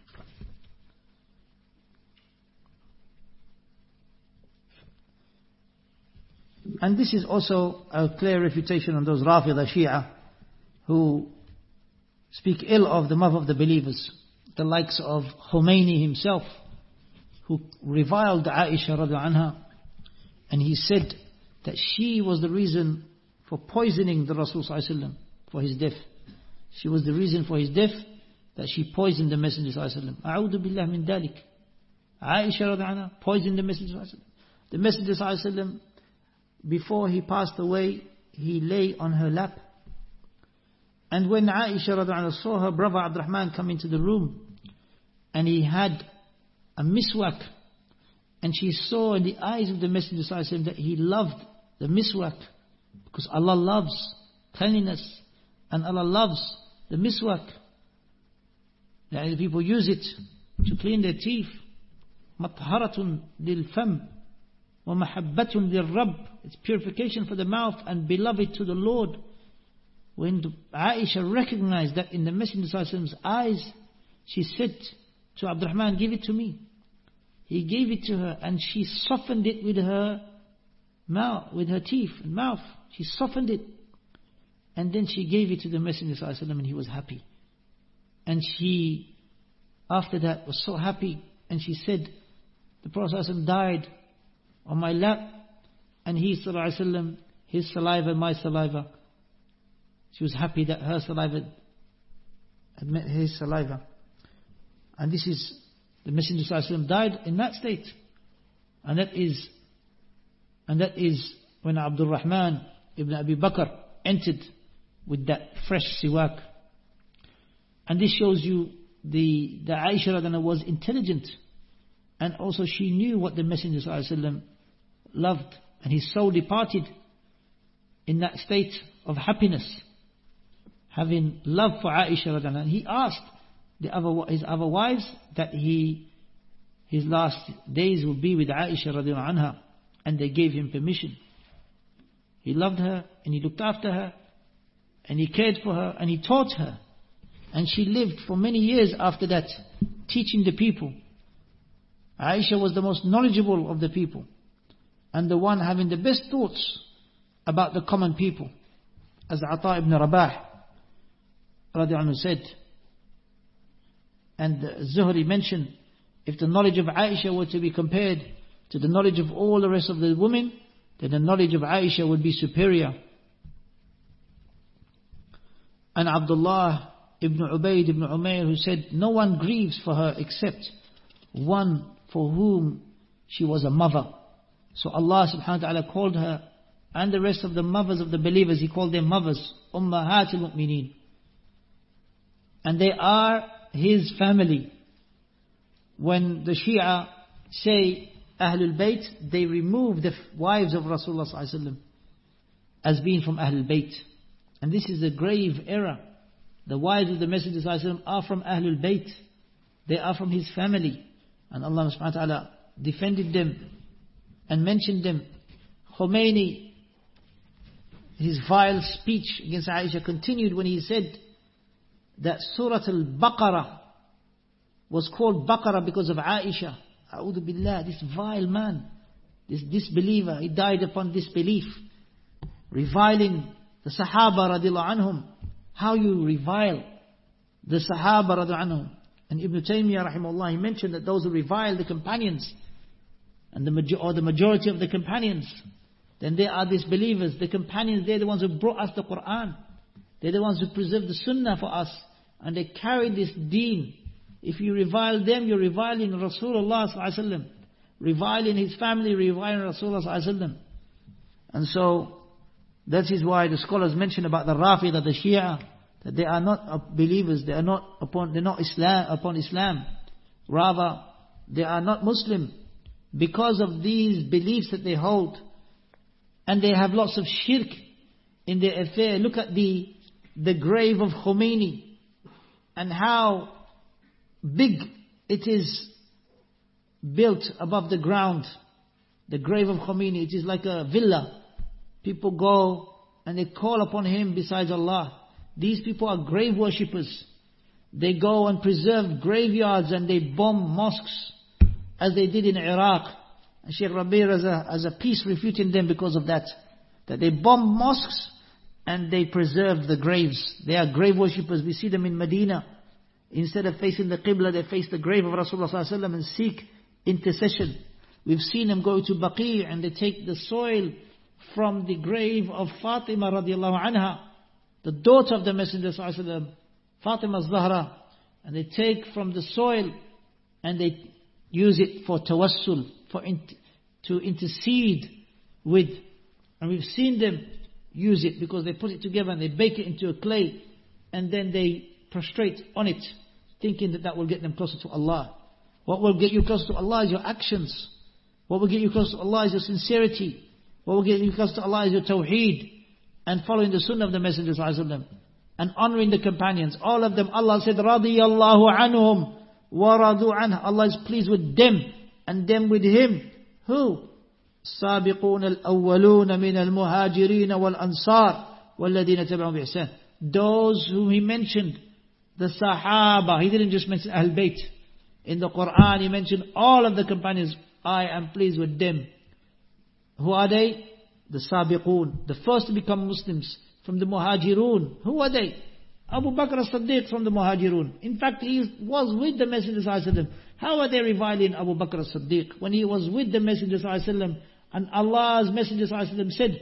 And this is also a clear refutation on those Rafida Shia who speak ill of the mother of the believers, the likes of Khomeini himself, who reviled Aisha radiallahu anha, and he said that she was the reason for poisoning the Rasul sallallahu alaihi wasallam for his death. She was the reason for his death, that she poisoned the Messenger sallallahu alaihi wasallam. A'udhu billah min dalik. Aisha radiallahu anha poisoned the Messenger sallallahu alaihi wasallam. The Messenger sallallahu alaihi wasallam, before he passed away, he lay on her lap. And when Aisha radiallahu anha saw her brother Abdurrahman come into the room, and he had a miswak, and she saw in the eyes of the Messenger sallallahu alaihi wasallam that he loved the miswak, because Allah loves cleanliness, and Allah loves the miswak. Yani people use it to clean their teeth. مطهرة للفم ومحبة للرب. It's purification for the mouth and beloved to the Lord. When Aisha recognized that in the Messenger sallallahu alaihi wasallam's eyes, she said to Abdurrahman, give it to me. He gave it to her, and she softened it with her mouth, with her teeth and mouth. She softened it. And then she gave it to the Messenger sallallahu alaihi wasallam, and he was happy. And she, after that, was so happy. And she said, the Prophet sallallahu alaihi wasallam died on my lap, and he sallallahu alaihi wasallam, his saliva, my saliva. She was happy that her saliva had met his saliva. And this is, the Messenger sallallahu alaihi wasallam died in that state. And that is, and that is when Abdul Rahman ibn Abi Bakr entered with that fresh siwak. And this shows you the, the Aisha radiallahu anha was intelligent. And also she knew what the Messenger sallallahu alaihi wasallam loved. And his soul departed in that state of happiness, having love for Aisha radiallahu anha. He asked the other, his other wives that he, his last days would be with Aisha radiallahu anha. And they gave him permission. He loved her, and he looked after her, and he cared for her, and he taught her. And she lived for many years after that, teaching the people. Aisha was the most knowledgeable of the people, and the one having the best thoughts about the common people. As Ata ibn Rabah radiallahu anhu said, and Zuhri mentioned, if the knowledge of Aisha were to be compared to the knowledge of all the rest of the women, then the knowledge of Aisha would be superior. And Abdullah ibn Ubayd ibn Umayr, who said, no one grieves for her except one for whom she was a mother. So Allah subhanahu wa ta'ala called her, and the rest of the mothers of the believers, He called them mothers, Ummahatul Mu'mineen. And they are His family. When the Shia say Ahlul Bayt, they remove the wives of Rasulullah sallallahu alaihi wasallam as being from Ahlul Bayt. And this is a grave error. The wives of the Messenger sallallahu alaihi wasallam are from Ahlul Bayt. They are from his family. And Allah subhanahu wa ta'ala defended them and mentioned them. Khomeini, his vile speech against Aisha continued when he said that Surah Al-Baqarah was called Baqarah because of Aisha. A'udhu billah, this vile man, this disbeliever, he died upon disbelief, reviling the Sahaba radiallahu anhum. How you revile the Sahaba radiallahu anhum. And Ibn Taymiyyah rahimahullah, he mentioned that those who revile the companions, and the major, or the majority of the companions, then they are disbelievers. The companions, they're the ones who brought us the Quran. They're the ones who preserved the Sunnah for us, and they carried this deen. If you revile them, you're reviling Rasulullah sallallahu alaihi wasallam, reviling his family, reviling Rasulullah sallallahu alaihi wasallam. And so that is why the scholars mention about the Rafida, the Shia, that they are not believers, they are not upon, they're not Islam, upon Islam. Rather, they are not Muslim because of these beliefs that they hold. And they have lots of shirk in their affair. Look at the, the grave of Khomeini and how big it is built above the ground. The grave of Khomeini, it is like a villa. People go and they call upon him besides Allah. These people are grave worshippers. They go and preserve graveyards and they bomb mosques as they did in Iraq. And Sheikh Rabi' as a, as a piece refuting them because of that. That they bomb mosques and they preserve the graves. They are grave worshippers. We see them in Medina. Instead of facing the Qibla, they face the grave of Rasulullah sallallahu alaihi wasallam and seek intercession. We've seen them go to Baqi and they take the soil from the grave of Fatima radiallahu anha, the daughter of the Messenger sallallahu alaihi wasallam, Fatima Zahra, and they take from the soil and they use it for tawassul, for int- to intercede with. And we've seen them use it because they put it together and they bake it into a clay and then they prostrate on it, thinking that that will get them closer to Allah. What will get you closer to Allah is your actions. What will get you closer to Allah is your sincerity. What will get you closer to Allah is your tawheed and following the sunnah of the Messenger sallallahu alaihi wasallam and honoring the companions. All of them, Allah said, radiyallahu anhum wa radu anh. Allah is pleased with them and them with Him. Who? السابقون الأولون من المهاجرين والأنصار والذين تبعهم بإحسان. Those whom He mentioned, the Sahaba. He didn't just mention Ahl Bayt. In the Quran He mentioned all of the companions. I am pleased with them. Who are they? The Sabiqun, the first to become Muslims from the Muhajirun. Who are they? Abu Bakr as-Siddiq from the Muhajirun. In fact, he was with the Messenger sallallahu alaihi wasallam. How are they reviling Abu Bakr as-Siddiq when he was with the Messenger sallallahu alaihi wasallam and Allah's Messenger sallallahu alaihi wasallam said,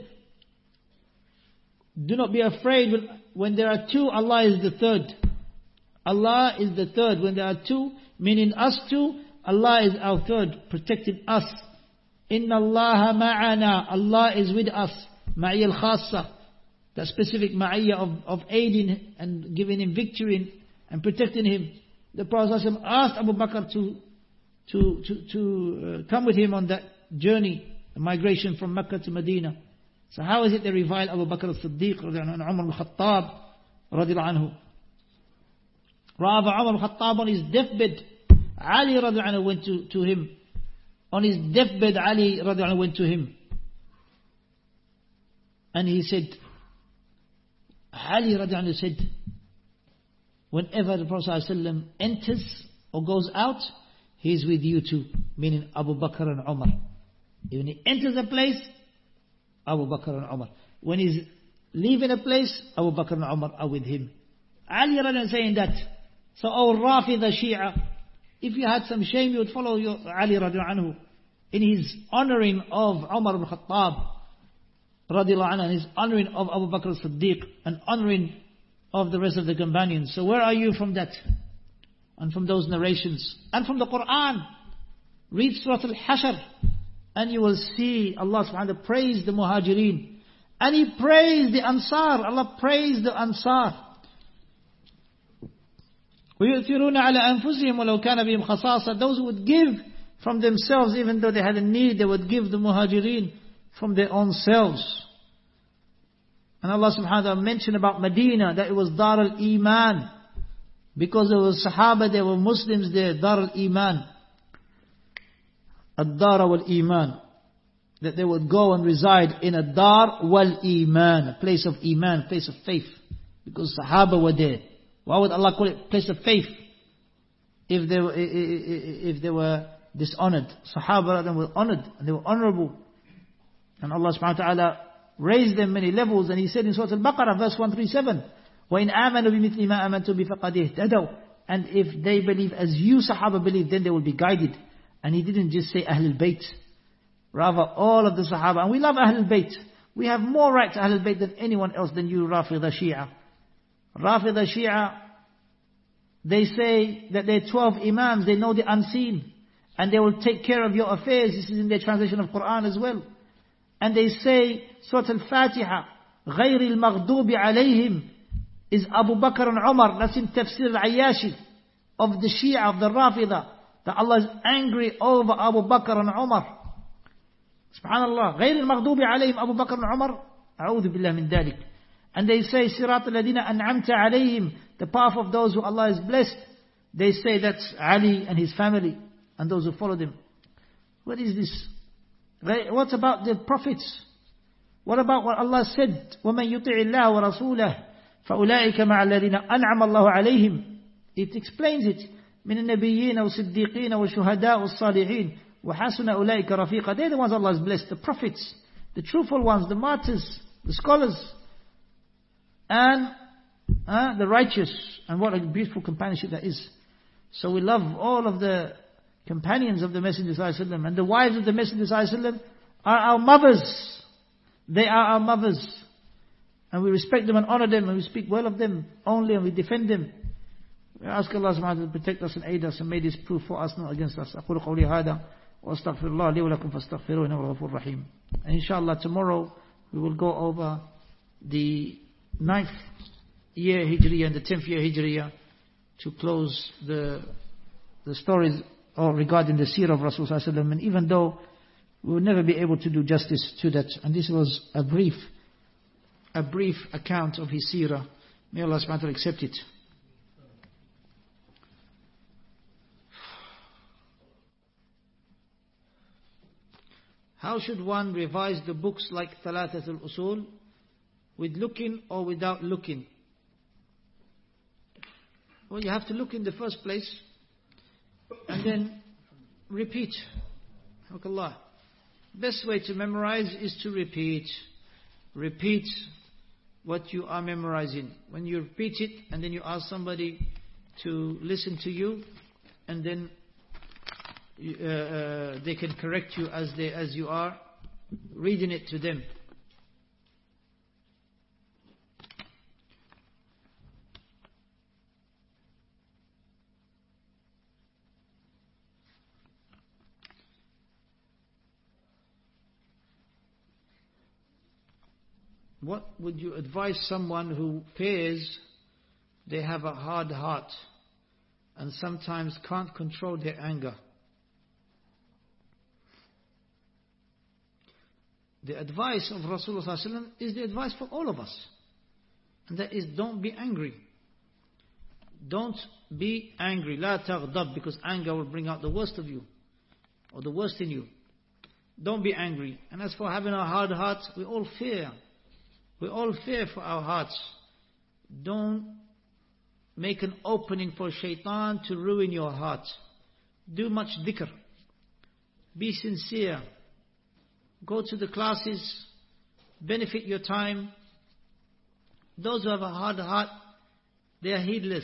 do not be afraid when, when there are two, Allah is the third. Allah is the third. When there are two, meaning us two, Allah is our third, protecting us. Inna Allah ma'ana. Allah is with us. Ma'iyya al-khassa. That specific ma'iyya of, of aiding and giving him victory and protecting him. The Prophet ﷺ asked Abu Bakr to, to, to, to uh, come with him on that journey, the migration from Mecca to Medina. So how is it they revile Abu Bakr as-Siddiq and Umar al-Khattab radiallahu anhu? Rather, Umar al-Khattab on his deathbed, Ali radiallahu anhu went to, to him. On his deathbed, Ali radiallahu anhu went to him. And he said, Ali radiallahu anhu said, whenever the Prophet ﷺ enters or goes out, he is with you too. Meaning Abu Bakr and Umar. When he enters a place, Abu Bakr and Umar. When he's leaving a place, Abu Bakr and Umar are with him. Ali radiallahu anhu saying that. So, oh Rafida Shia, if you had some shame, you would follow your Ali radiallahu anhu in his honoring of Umar ibn Khattab radiallahu anhu, and his honoring of Abu Bakr as-Siddiq, and honoring of the rest of the companions. So where are you from that? And from those narrations? And from the Quran. Read Surah Al-Hashr, and you will see Allah subhanahu wa ta'ala praise the Muhajirin. And He praised the Ansar. Allah praised the Ansar. وَيُؤْثِرُونَ عَلَىٰ أَنفُسِهِمْ وَلَوْ كَانَ بِهِمْ خَصَاصَةٌ. Those who would give from themselves, even though they had a need, they would give the Muhajirin from their own selves. And Allah subhanahu wa ta'ala mentioned about Medina that it was Dar al-Iman. Because there was Sahaba, there were Muslims there, Dar al-Iman. Ad-Dar wal-Iman. That they would go and reside in a Dar wal-Iman, a place of Iman, a place of faith. Because Sahaba were there. Why would Allah call it place of faith if they were, if they were dishonored? Sahaba were honored and they were honorable. And Allah subhanahu wa ta'ala raised them many levels, and He said in Surah Al-Baqarah verse one thirty-seven, وَإِنْ آمَنُوا بِمِثْلِ مَا آمَنْتُمْ بِفَقَدْ اهْتَدَوْا. And if they believe as you Sahaba believe, then they will be guided. And He didn't just say Ahlul Bayt, rather all of the Sahaba. And we love Ahlul Bayt. We have more right to Ahlul Bayt than anyone else than you Rafida Shia. Rafida Shia, they say that they're twelve Imams, they know the unseen, and they will take care of your affairs. This is in their translation of Quran as well. And they say, Surah Al-Fatiha, غَيْرِ الْمَغْضُوبِ عَلَيْهِمْ, is Abu Bakr and Umar. That's in Tafsir al-Ayyashi of the Shia, of the Rafida, that Allah is angry over Abu Bakr and Umar. Subhanallah. غير المغضوب عليهم Abu Bakr and Umar. أعوذ بالله من ذلك. And they say, صراط الذين أنعمت عليهم, the path of those who Allah has blessed. They say that's Ali and his family and those who followed him. What is this? What about the prophets? What about what Allah said? وَمَنْ يُطِعِ اللَّهَ وَرَسُولَهُ فَأُولَٰئِكَ مَعَ الَّذِينَ أَنْعَمَ اللَّهُ عَلَيْهِمْ. It explains it. مِنَ النَّبِيِّينَ وَالصِّدِّيقِينَ وَالشُّهَدَاءِ وَالصَّالِحِينَ وَحَسُنَ أُولَٰئِكَ رَفِيقًا. They're the ones Allah has blessed. The prophets, the truthful ones, the martyrs, the scholars, and uh, the righteous. And what a beautiful companionship that is. So we love all of the companions of the Messenger ﷺ, and the wives of the Messenger ﷺ are our mothers. They are our mothers. And we respect them and honor them, and we speak well of them only, and we defend them. We ask Allah subhanahu wa ta'ala to protect us and aid us, and may this prove for us, not against us. أقول قولي هذا وأستغفر الله لي ولكم فاستغفروه إنه هو الغفور الرحيم. And inshallah tomorrow we will go over the ninth year Hijriya and the tenth year Hijriya to close the the stories or regarding the seerah of Rasulullah sallallahu alaihi wasallam. And even though we will never be able to do justice to that, and this was a brief a brief account of his seerah, may Allah subhanahu wa ta'ala accept it. How should one revise the books like Thalathatul Usul, with looking or without looking? Well, you have to look in the first place and then repeat. Allah. Best way to memorize is to repeat. Repeat what you are memorizing. When you repeat it and then you ask somebody to listen to you, and then uh, uh, they can correct you as they as you are reading it to them. What would you advise someone who fears they have a hard heart and sometimes can't control their anger? The advice of Rasulullah sallallahu alaihi wasallam is the advice for all of us. And that is, don't be angry. Don't be angry. La taghdab, because anger will bring out the worst of you, or the worst in you. Don't be angry. And as for having a hard heart, we all fear. We all fear for our hearts. Don't make an opening for shaitan to ruin your heart. Do much dhikr. Be sincere. Go to the classes. Benefit your time. Those who have a hard heart, they are heedless.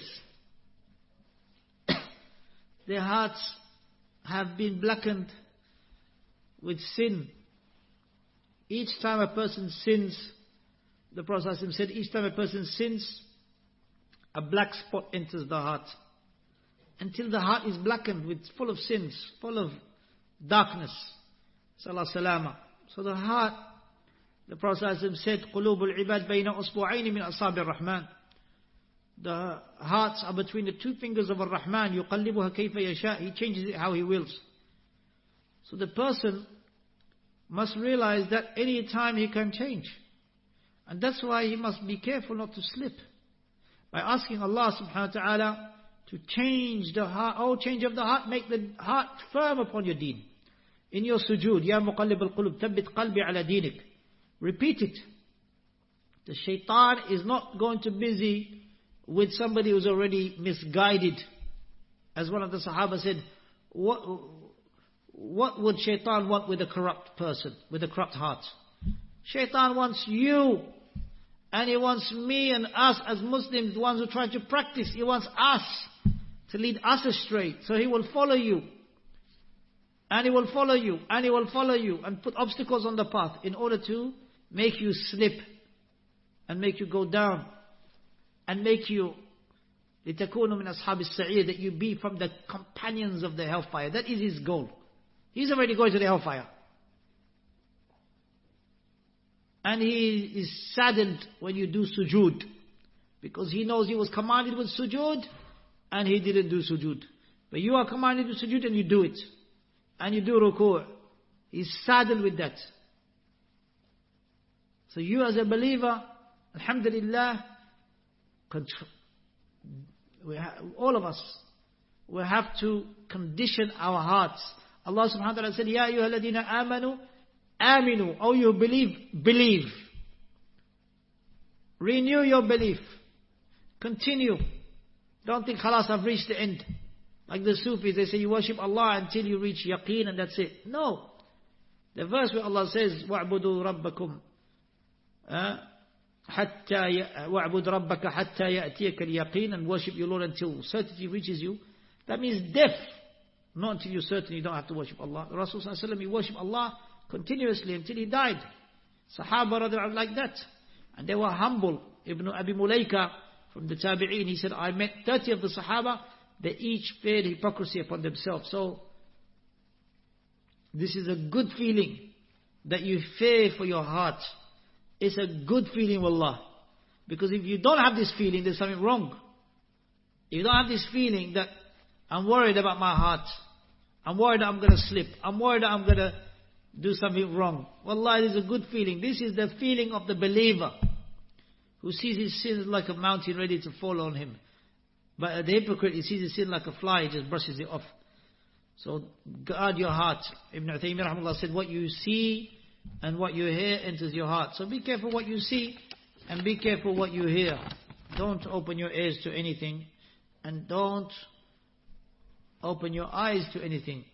Their hearts have been blackened with sin. Each time a person sins, the Prophet said, each time a person sins, a black spot enters the heart. Until the heart is blackened with full of sins, full of darkness. Salah salama. So the heart, the Prophet said, قُلُوبُ الْعِبَادِ بَيْنَ أُصْبُعَيْنِ مِنْ أَصَابِ الرَّحْمَنِ. The hearts are between the two fingers of Ar-Rahman. يُقَلِّبُهَا كَيْفَ يَشَاءُ. He changes it how He wills. So the person must realize that any time he can change. And that's why he must be careful not to slip. By asking Allah subhanahu wa ta'ala to change the heart, oh change of the heart, make the heart firm upon your deen. In your sujood, Ya muqallib al-qulub, thabbit qalbi ala dinik. Repeat it. The shaitan is not going to busy with somebody who's already misguided. As one of the Sahaba said, what, what would shaitan want with a corrupt person, with a corrupt heart? Shaitan wants you, and he wants me and us as Muslims, the ones who try to practice. He wants us to lead us astray. So he will follow you, and he will follow you, and he will follow you, and put obstacles on the path in order to make you slip, and make you go down, and make you لِتَكُونُ مِنْ أَصْحَابِ السَّعِيرِ, that you be from the companions of the hellfire. That is his goal. He's already going to the hellfire. And he is saddened when you do sujood, Because he knows he was commanded with sujood and he didn't do sujood. But you are commanded with sujood and you do it. And you do ruku'. He's saddened with that. So you as a believer, alhamdulillah, we have, all of us, we have to condition our hearts. Allah subhanahu wa ta'ala said, Ya ayyuhalladhina amanu, aminu. Oh, you believe, believe. Renew your belief. Continue. Don't think, khalas, I've reached the end. Like the Sufis, they say you worship Allah until you reach yaqeen and that's it. No. The verse where Allah says, وَاعْبُدُوا رَبَّكُمْ حَتَّى وَاعْبُدْ رَبَّكَ حَتَّى يَأْتِيَكَ الْيَقِينَ, and worship your Lord until certainty reaches you. That means death. Not until you're certain you don't have to worship Allah. The Rasul sallallahu alaihi wasallam, he worshipped Allah continuously until he died. Sahaba radiallahu like that. And they were humble. Ibn Abi Mulaika from the Tabi'een, he said, I met thirty of the Sahaba, they each feared hypocrisy upon themselves. So, this is a good feeling that you fear for your heart. It's a good feeling, wallah. Because if you don't have this feeling, there's something wrong. If you don't have this feeling that I'm worried about my heart, I'm worried that I'm going to slip, I'm worried that I'm going to do something wrong. Wallah, it is a good feeling. This is the feeling of the believer who sees his sins like a mountain ready to fall on him. But the hypocrite, he sees his sin like a fly, he just brushes it off. So guard your heart. Ibn Uthaymeen rahimahullah said, what you see and what you hear enters your heart. So be careful what you see and be careful what you hear. Don't open your ears to anything and don't open your eyes to anything.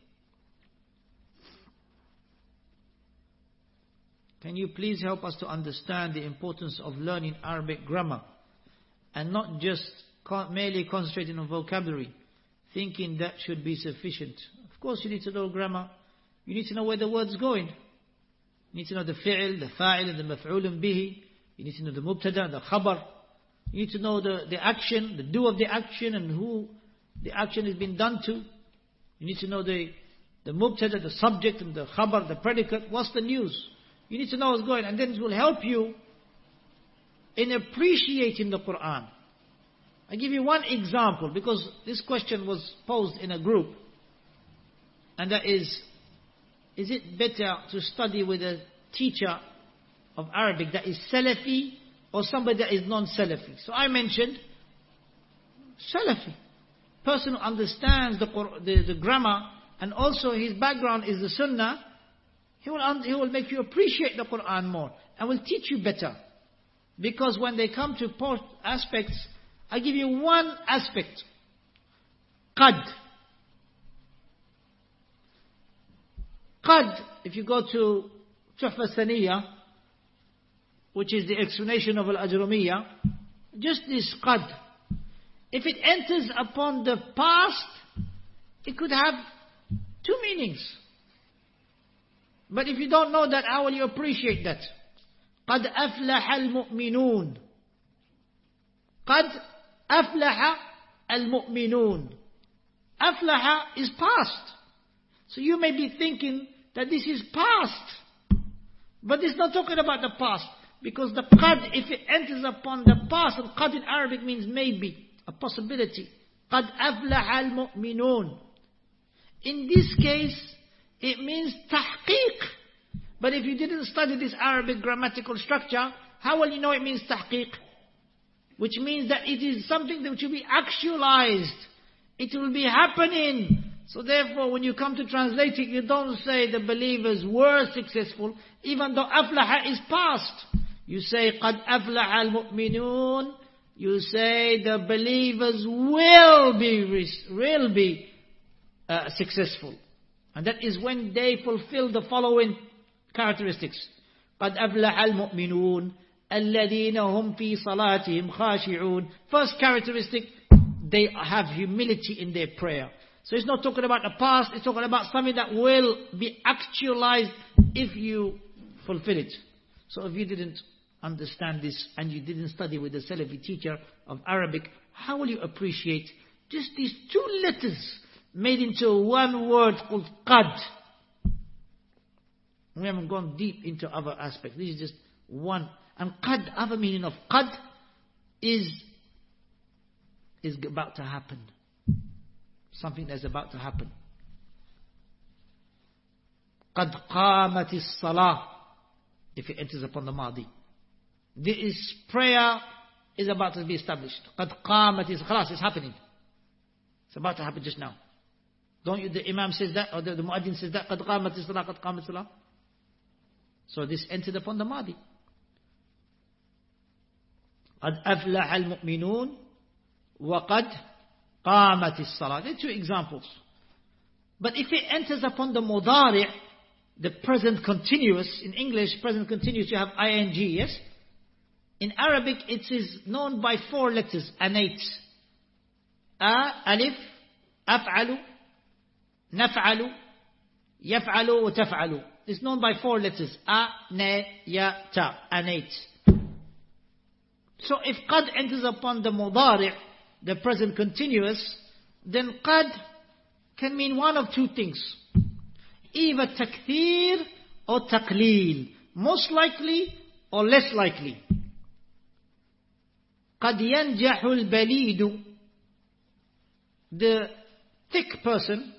Can you please help us to understand the importance of learning Arabic grammar and not just merely concentrating on vocabulary, thinking that should be sufficient? Of course you need to know grammar. You need to know where the word's going. You need to know the fi'l, the fa'il, and the maf'ulun bihi. You need to know the mubtada, the khabar. You need to know the, the action, the do of the action and who the action is being done to. You need to know the, the mubtada, the subject, and the khabar, the predicate. What's the news? You need to know what's going on. And then it will help you in appreciating the Quran. I give you one example because this question was posed in a group. And that is, is it better to study with a teacher of Arabic that is Salafi or somebody that is non-Salafi? So I mentioned Salafi. Person who understands the, the, the grammar and also his background is the Sunnah. He will, he will make you appreciate the Quran more and will teach you better. Because when they come to post aspects, I give you one aspect. Qad. Qad, if you go to Tuhfa Thaniya, which is the explanation of Al-Ajrumiyya, just this qad. If it enters upon the past, it could have two meanings. But if you don't know that, how will you appreciate that? قَدْ أَفْلَحَ الْمُؤْمِنُونَ قَدْ أَفْلَحَ الْمُؤْمِنُونَ. أَفْلَحَ is past. So you may be thinking that this is past. But it's not talking about the past. Because the qad, if it enters upon the past, and qad in Arabic means maybe, a possibility. قَدْ أَفْلَحَ الْمُؤْمِنُونَ. In this case, it means tahqiq. But if you didn't study this Arabic grammatical structure, how will you know it means tahqiq? Which means that it is something that will be actualized. It will be happening. So therefore, when you come to translate it, you don't say the believers were successful, even though aflaha is past. You say, قَدْ أَفْلَحَ الْمُؤْمِنُونَ. You say the believers will be, will be uh, successful. And that is when they fulfill the following characteristics. قَدْ أَفْلَحَ الْمُؤْمِنُونَ الَّذِينَ هُمْ فِي صَلَاتِهِمْ خَاشِعُونَ. First characteristic, they have humility in their prayer. So it's not talking about the past, it's talking about something that will be actualized if you fulfill it. So if you didn't understand this and you didn't study with the Salafi teacher of Arabic, how will you appreciate just these two letters made into one word called qad? We haven't gone deep into other aspects. This is just one. And qad, other meaning of qad is is about to happen. Something that's about to happen. قَدْ قَامَتِ الصَّلَاةِ. If it enters upon the Madi. This prayer is about to be established. قَدْ قَامَتِ الصَّلَاة. It's happening. It's about to happen just now. Don't you, the Imam says that, or the, the Muaddin says that, قَدْ قَامَتِ الصَّلَاة, قَدْ قَامَتِ الصَّلَاة. So this entered upon the Madi. قَدْ أَفْلَحَ الْمُؤْمِنُونَ وَقَدْ قَامَتِ الصَّلَاة. There are two examples. But if it enters upon the Mudari', the present continuous, in English, present continuous, you have ing, yes? In Arabic, it is known by four letters, anate. A, alif, af'alu, naf'alu, yaf'alu, taf'alu. It's known by four letters. A, ne, ya, ta. Anate. So if qad enters upon the mudari', the present continuous, then qad can mean one of two things. Either takthir or taqleel. Most likely or less likely. قد ينجح البليد. The thick person,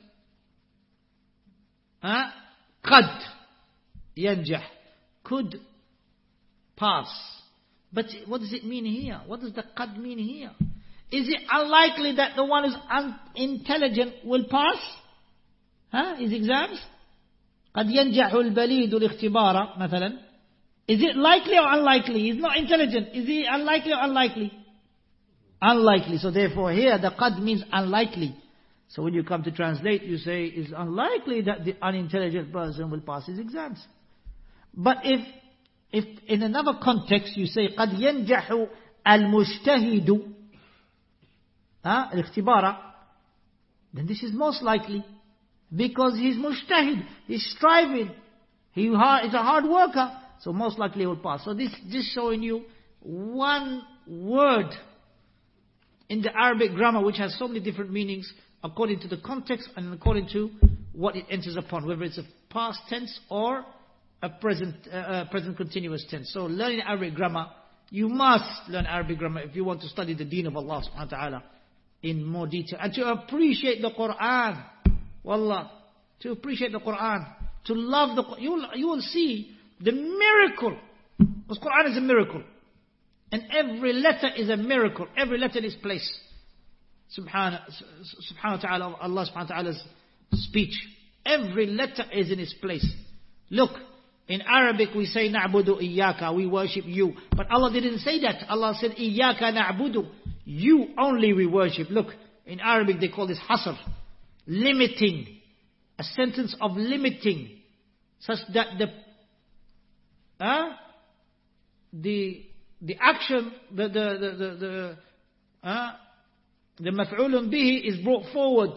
uh, قد ينجح, could pass. But what does it mean here? What does the qad mean here? Is it unlikely that the one who's unintelligent will pass? Huh? His exams? قد ينجح البليد الاختبار مثلا. Is it likely or unlikely? He's not intelligent. Is he unlikely or unlikely? Unlikely. So therefore here the qad means unlikely. So when you come to translate, you say it's unlikely that the unintelligent person will pass his exams. But if if in another context you say قد ينجح المجتهد ها الاختبار, then this is most likely. Because he's mujtahid, he's striving, he is a hard worker, so most likely he will pass. So this just showing you one word in the Arabic grammar which has so many different meanings according to the context and according to what it enters upon, whether it's a past tense or a present uh, present continuous tense. So learning Arabic grammar, you must learn Arabic grammar if you want to study the deen of Allah subhanahu wa ta'ala in more detail and to appreciate the Quran. Wallah, to appreciate the Quran, to love the Quran, you will, you will see the miracle. Because Quran is a miracle. And every letter is a miracle. Every letter in its place. Subhanahu wa ta'ala, Allah subhanahu wa ta'ala's speech. Every letter is in its place. Look, in Arabic we say na'budu iyyaka, we worship you. But Allah didn't say that. Allah said iyyaka na'budu, you only we worship. Look, in Arabic they call this hasr. Limiting, a sentence of limiting, such that the uh, the the action, the the the the the, uh, the maf'ulun bihi is brought forward.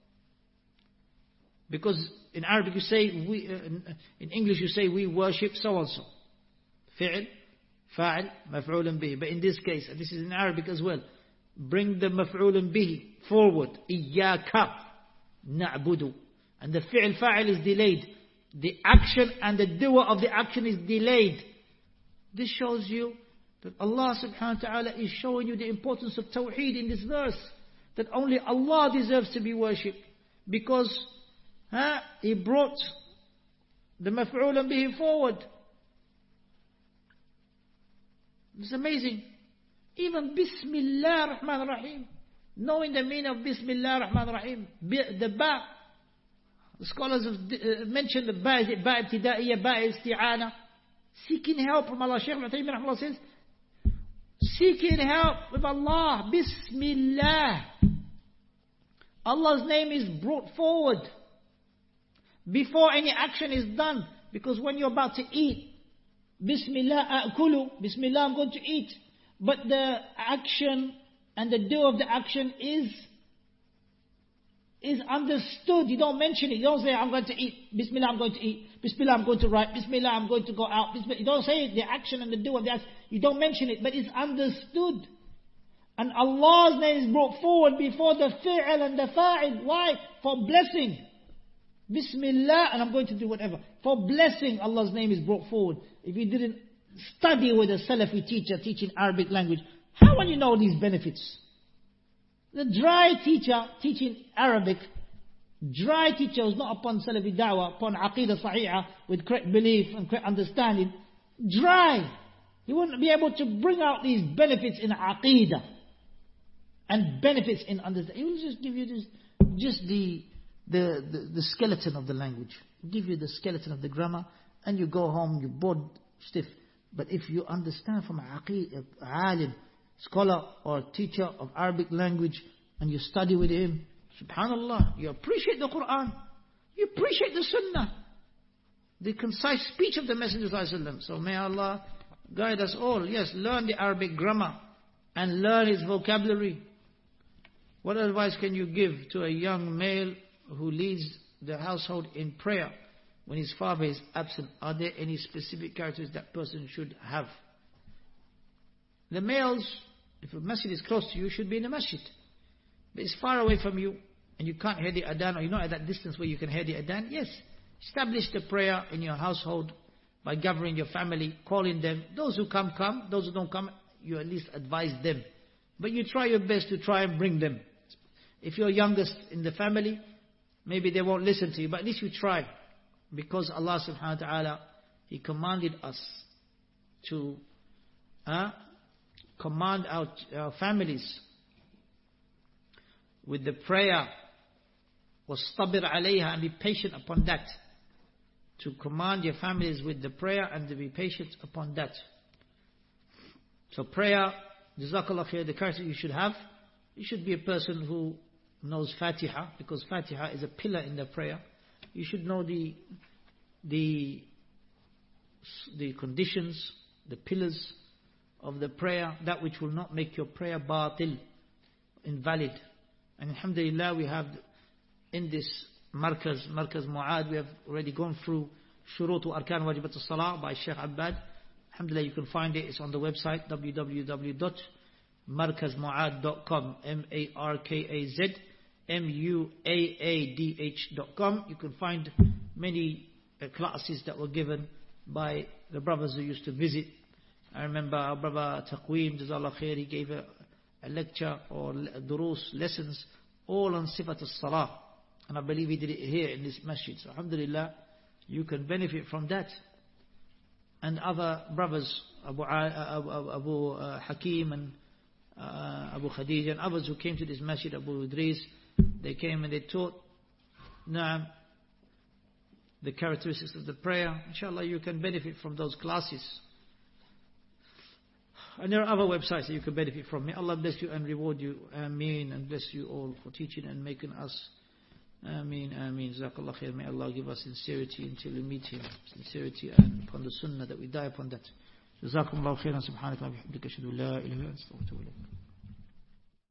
Because in Arabic you say we, uh, in English you say we worship so and so, fi'l, fa'il, maf'ulun bihi. But in this case, and this is in Arabic as well, bring the maf'ulun bihi forward, iyyaka na'budu, and the fi'l fa'il is delayed. The action and the doer of the action is delayed. This shows you that Allah subhanahu wa ta'ala is showing you the importance of tawheed in this verse. That only Allah deserves to be worshipped. Because huh, He brought the maf'ulan bihi forward. It's amazing. Even Bismillah Rahman Rahim, knowing the meaning of Bismillah Rahman Rahim, the ba, the scholars have uh, mentioned the ba, is it ba ibtida'iyya, ba isti'ana, seeking help from Allah. Shaykh Al-Uthaymeen Rahimahullah says, seeking help with Allah, Bismillah. Allah's name is brought forward before any action is done. Because when you're about to eat, Bismillah a'kulu, Bismillah I'm going to eat. But the action and the do of the action is is understood. You don't mention it. You don't say, I'm going to eat. Bismillah, I'm going to eat. Bismillah, I'm going to write. Bismillah, I'm going to go out. Bismillah. You don't say it, the action and the do of the action. You don't mention it, but it's understood. And Allah's name is brought forward before the fi'al and the fa'il. Why? For blessing. Bismillah, and I'm going to do whatever. For blessing, Allah's name is brought forward. If you didn't study with a Salafi teacher teaching Arabic language, how will you know these benefits? The dry teacher teaching Arabic, dry teacher who's not upon Salafi Da'wah, upon Aqidah Sahihah, with correct belief and correct understanding, dry. He wouldn't be able to bring out these benefits in Aqidah and benefits in understanding. He will just give you this, just the, the, the, the skeleton of the language. Give you the skeleton of the grammar, and you go home, you're bored stiff. But if you understand from a Aqidah, alim, scholar or teacher of Arabic language, and you study with him, subhanallah, you appreciate the Quran, you appreciate the Sunnah, the concise speech of the Messenger of Allah. So may Allah guide us all. Yes, learn the Arabic grammar and learn his vocabulary. What advice can you give to a young male who leads the household in prayer when his father is absent? Are there any specific characters that person should have? The males, if a masjid is close to you, should be in a masjid. But it's far away from you and you can't hear the adhan, or you're not at that distance where you can hear the adhan. Yes, establish the prayer in your household by gathering your family, calling them. Those who come, come. Those who don't come, you at least advise them. But you try your best to try and bring them. If you're youngest in the family, maybe they won't listen to you, but at least you try. Because Allah subhanahu wa ta'ala, He commanded us to uh, command our, our families with the prayer, وَاسْتَبِرْ عَلَيْهَا, and be patient upon that. To command your families with the prayer and to be patient upon that. So prayer, Jazakallah khair, the character you should have, you should be a person who knows Fatiha, because Fatiha is a pillar in the prayer. You should know the the the conditions, the pillars of the prayer, that which will not make your prayer batil, invalid. And alhamdulillah, we have in this Markaz, Markaz Mu'ad, we have already gone through Shurut wa Arkan Wajibat al-Salah by Sheikh Abbad. Alhamdulillah, you can find it. It's on the website w w w dot markaz mu'ad dot com, M A R K A Z M U A A D H dot com. You can find many uh, classes that were given by the brothers who used to visit. I remember our brother Taqweem, Jazallah Khair, he gave a, a lecture or durus, lessons, all on Sifat al-Salah. And I believe he did it here in this masjid. So alhamdulillah, you can benefit from that. And other brothers, Abu, Abu, Abu uh, Hakim and uh, Abu Khadija and others who came to this masjid, Abu Idris, they came and they taught Naam, the characteristics of the prayer. Inshallah, you can benefit from those classes. And there are other websites that you can benefit from. May Allah bless you and reward you. Ameen. And bless you all for teaching and making us. Ameen, Ameen. Jazakallah khair. May Allah give us sincerity until we meet Him. Sincerity and upon the sunnah, that we die upon that. Jazakumullah khairan. Subhanaka wa bihamdika ashhadu an la ilaha illa anta astaghfiruka wa atubu ilayk.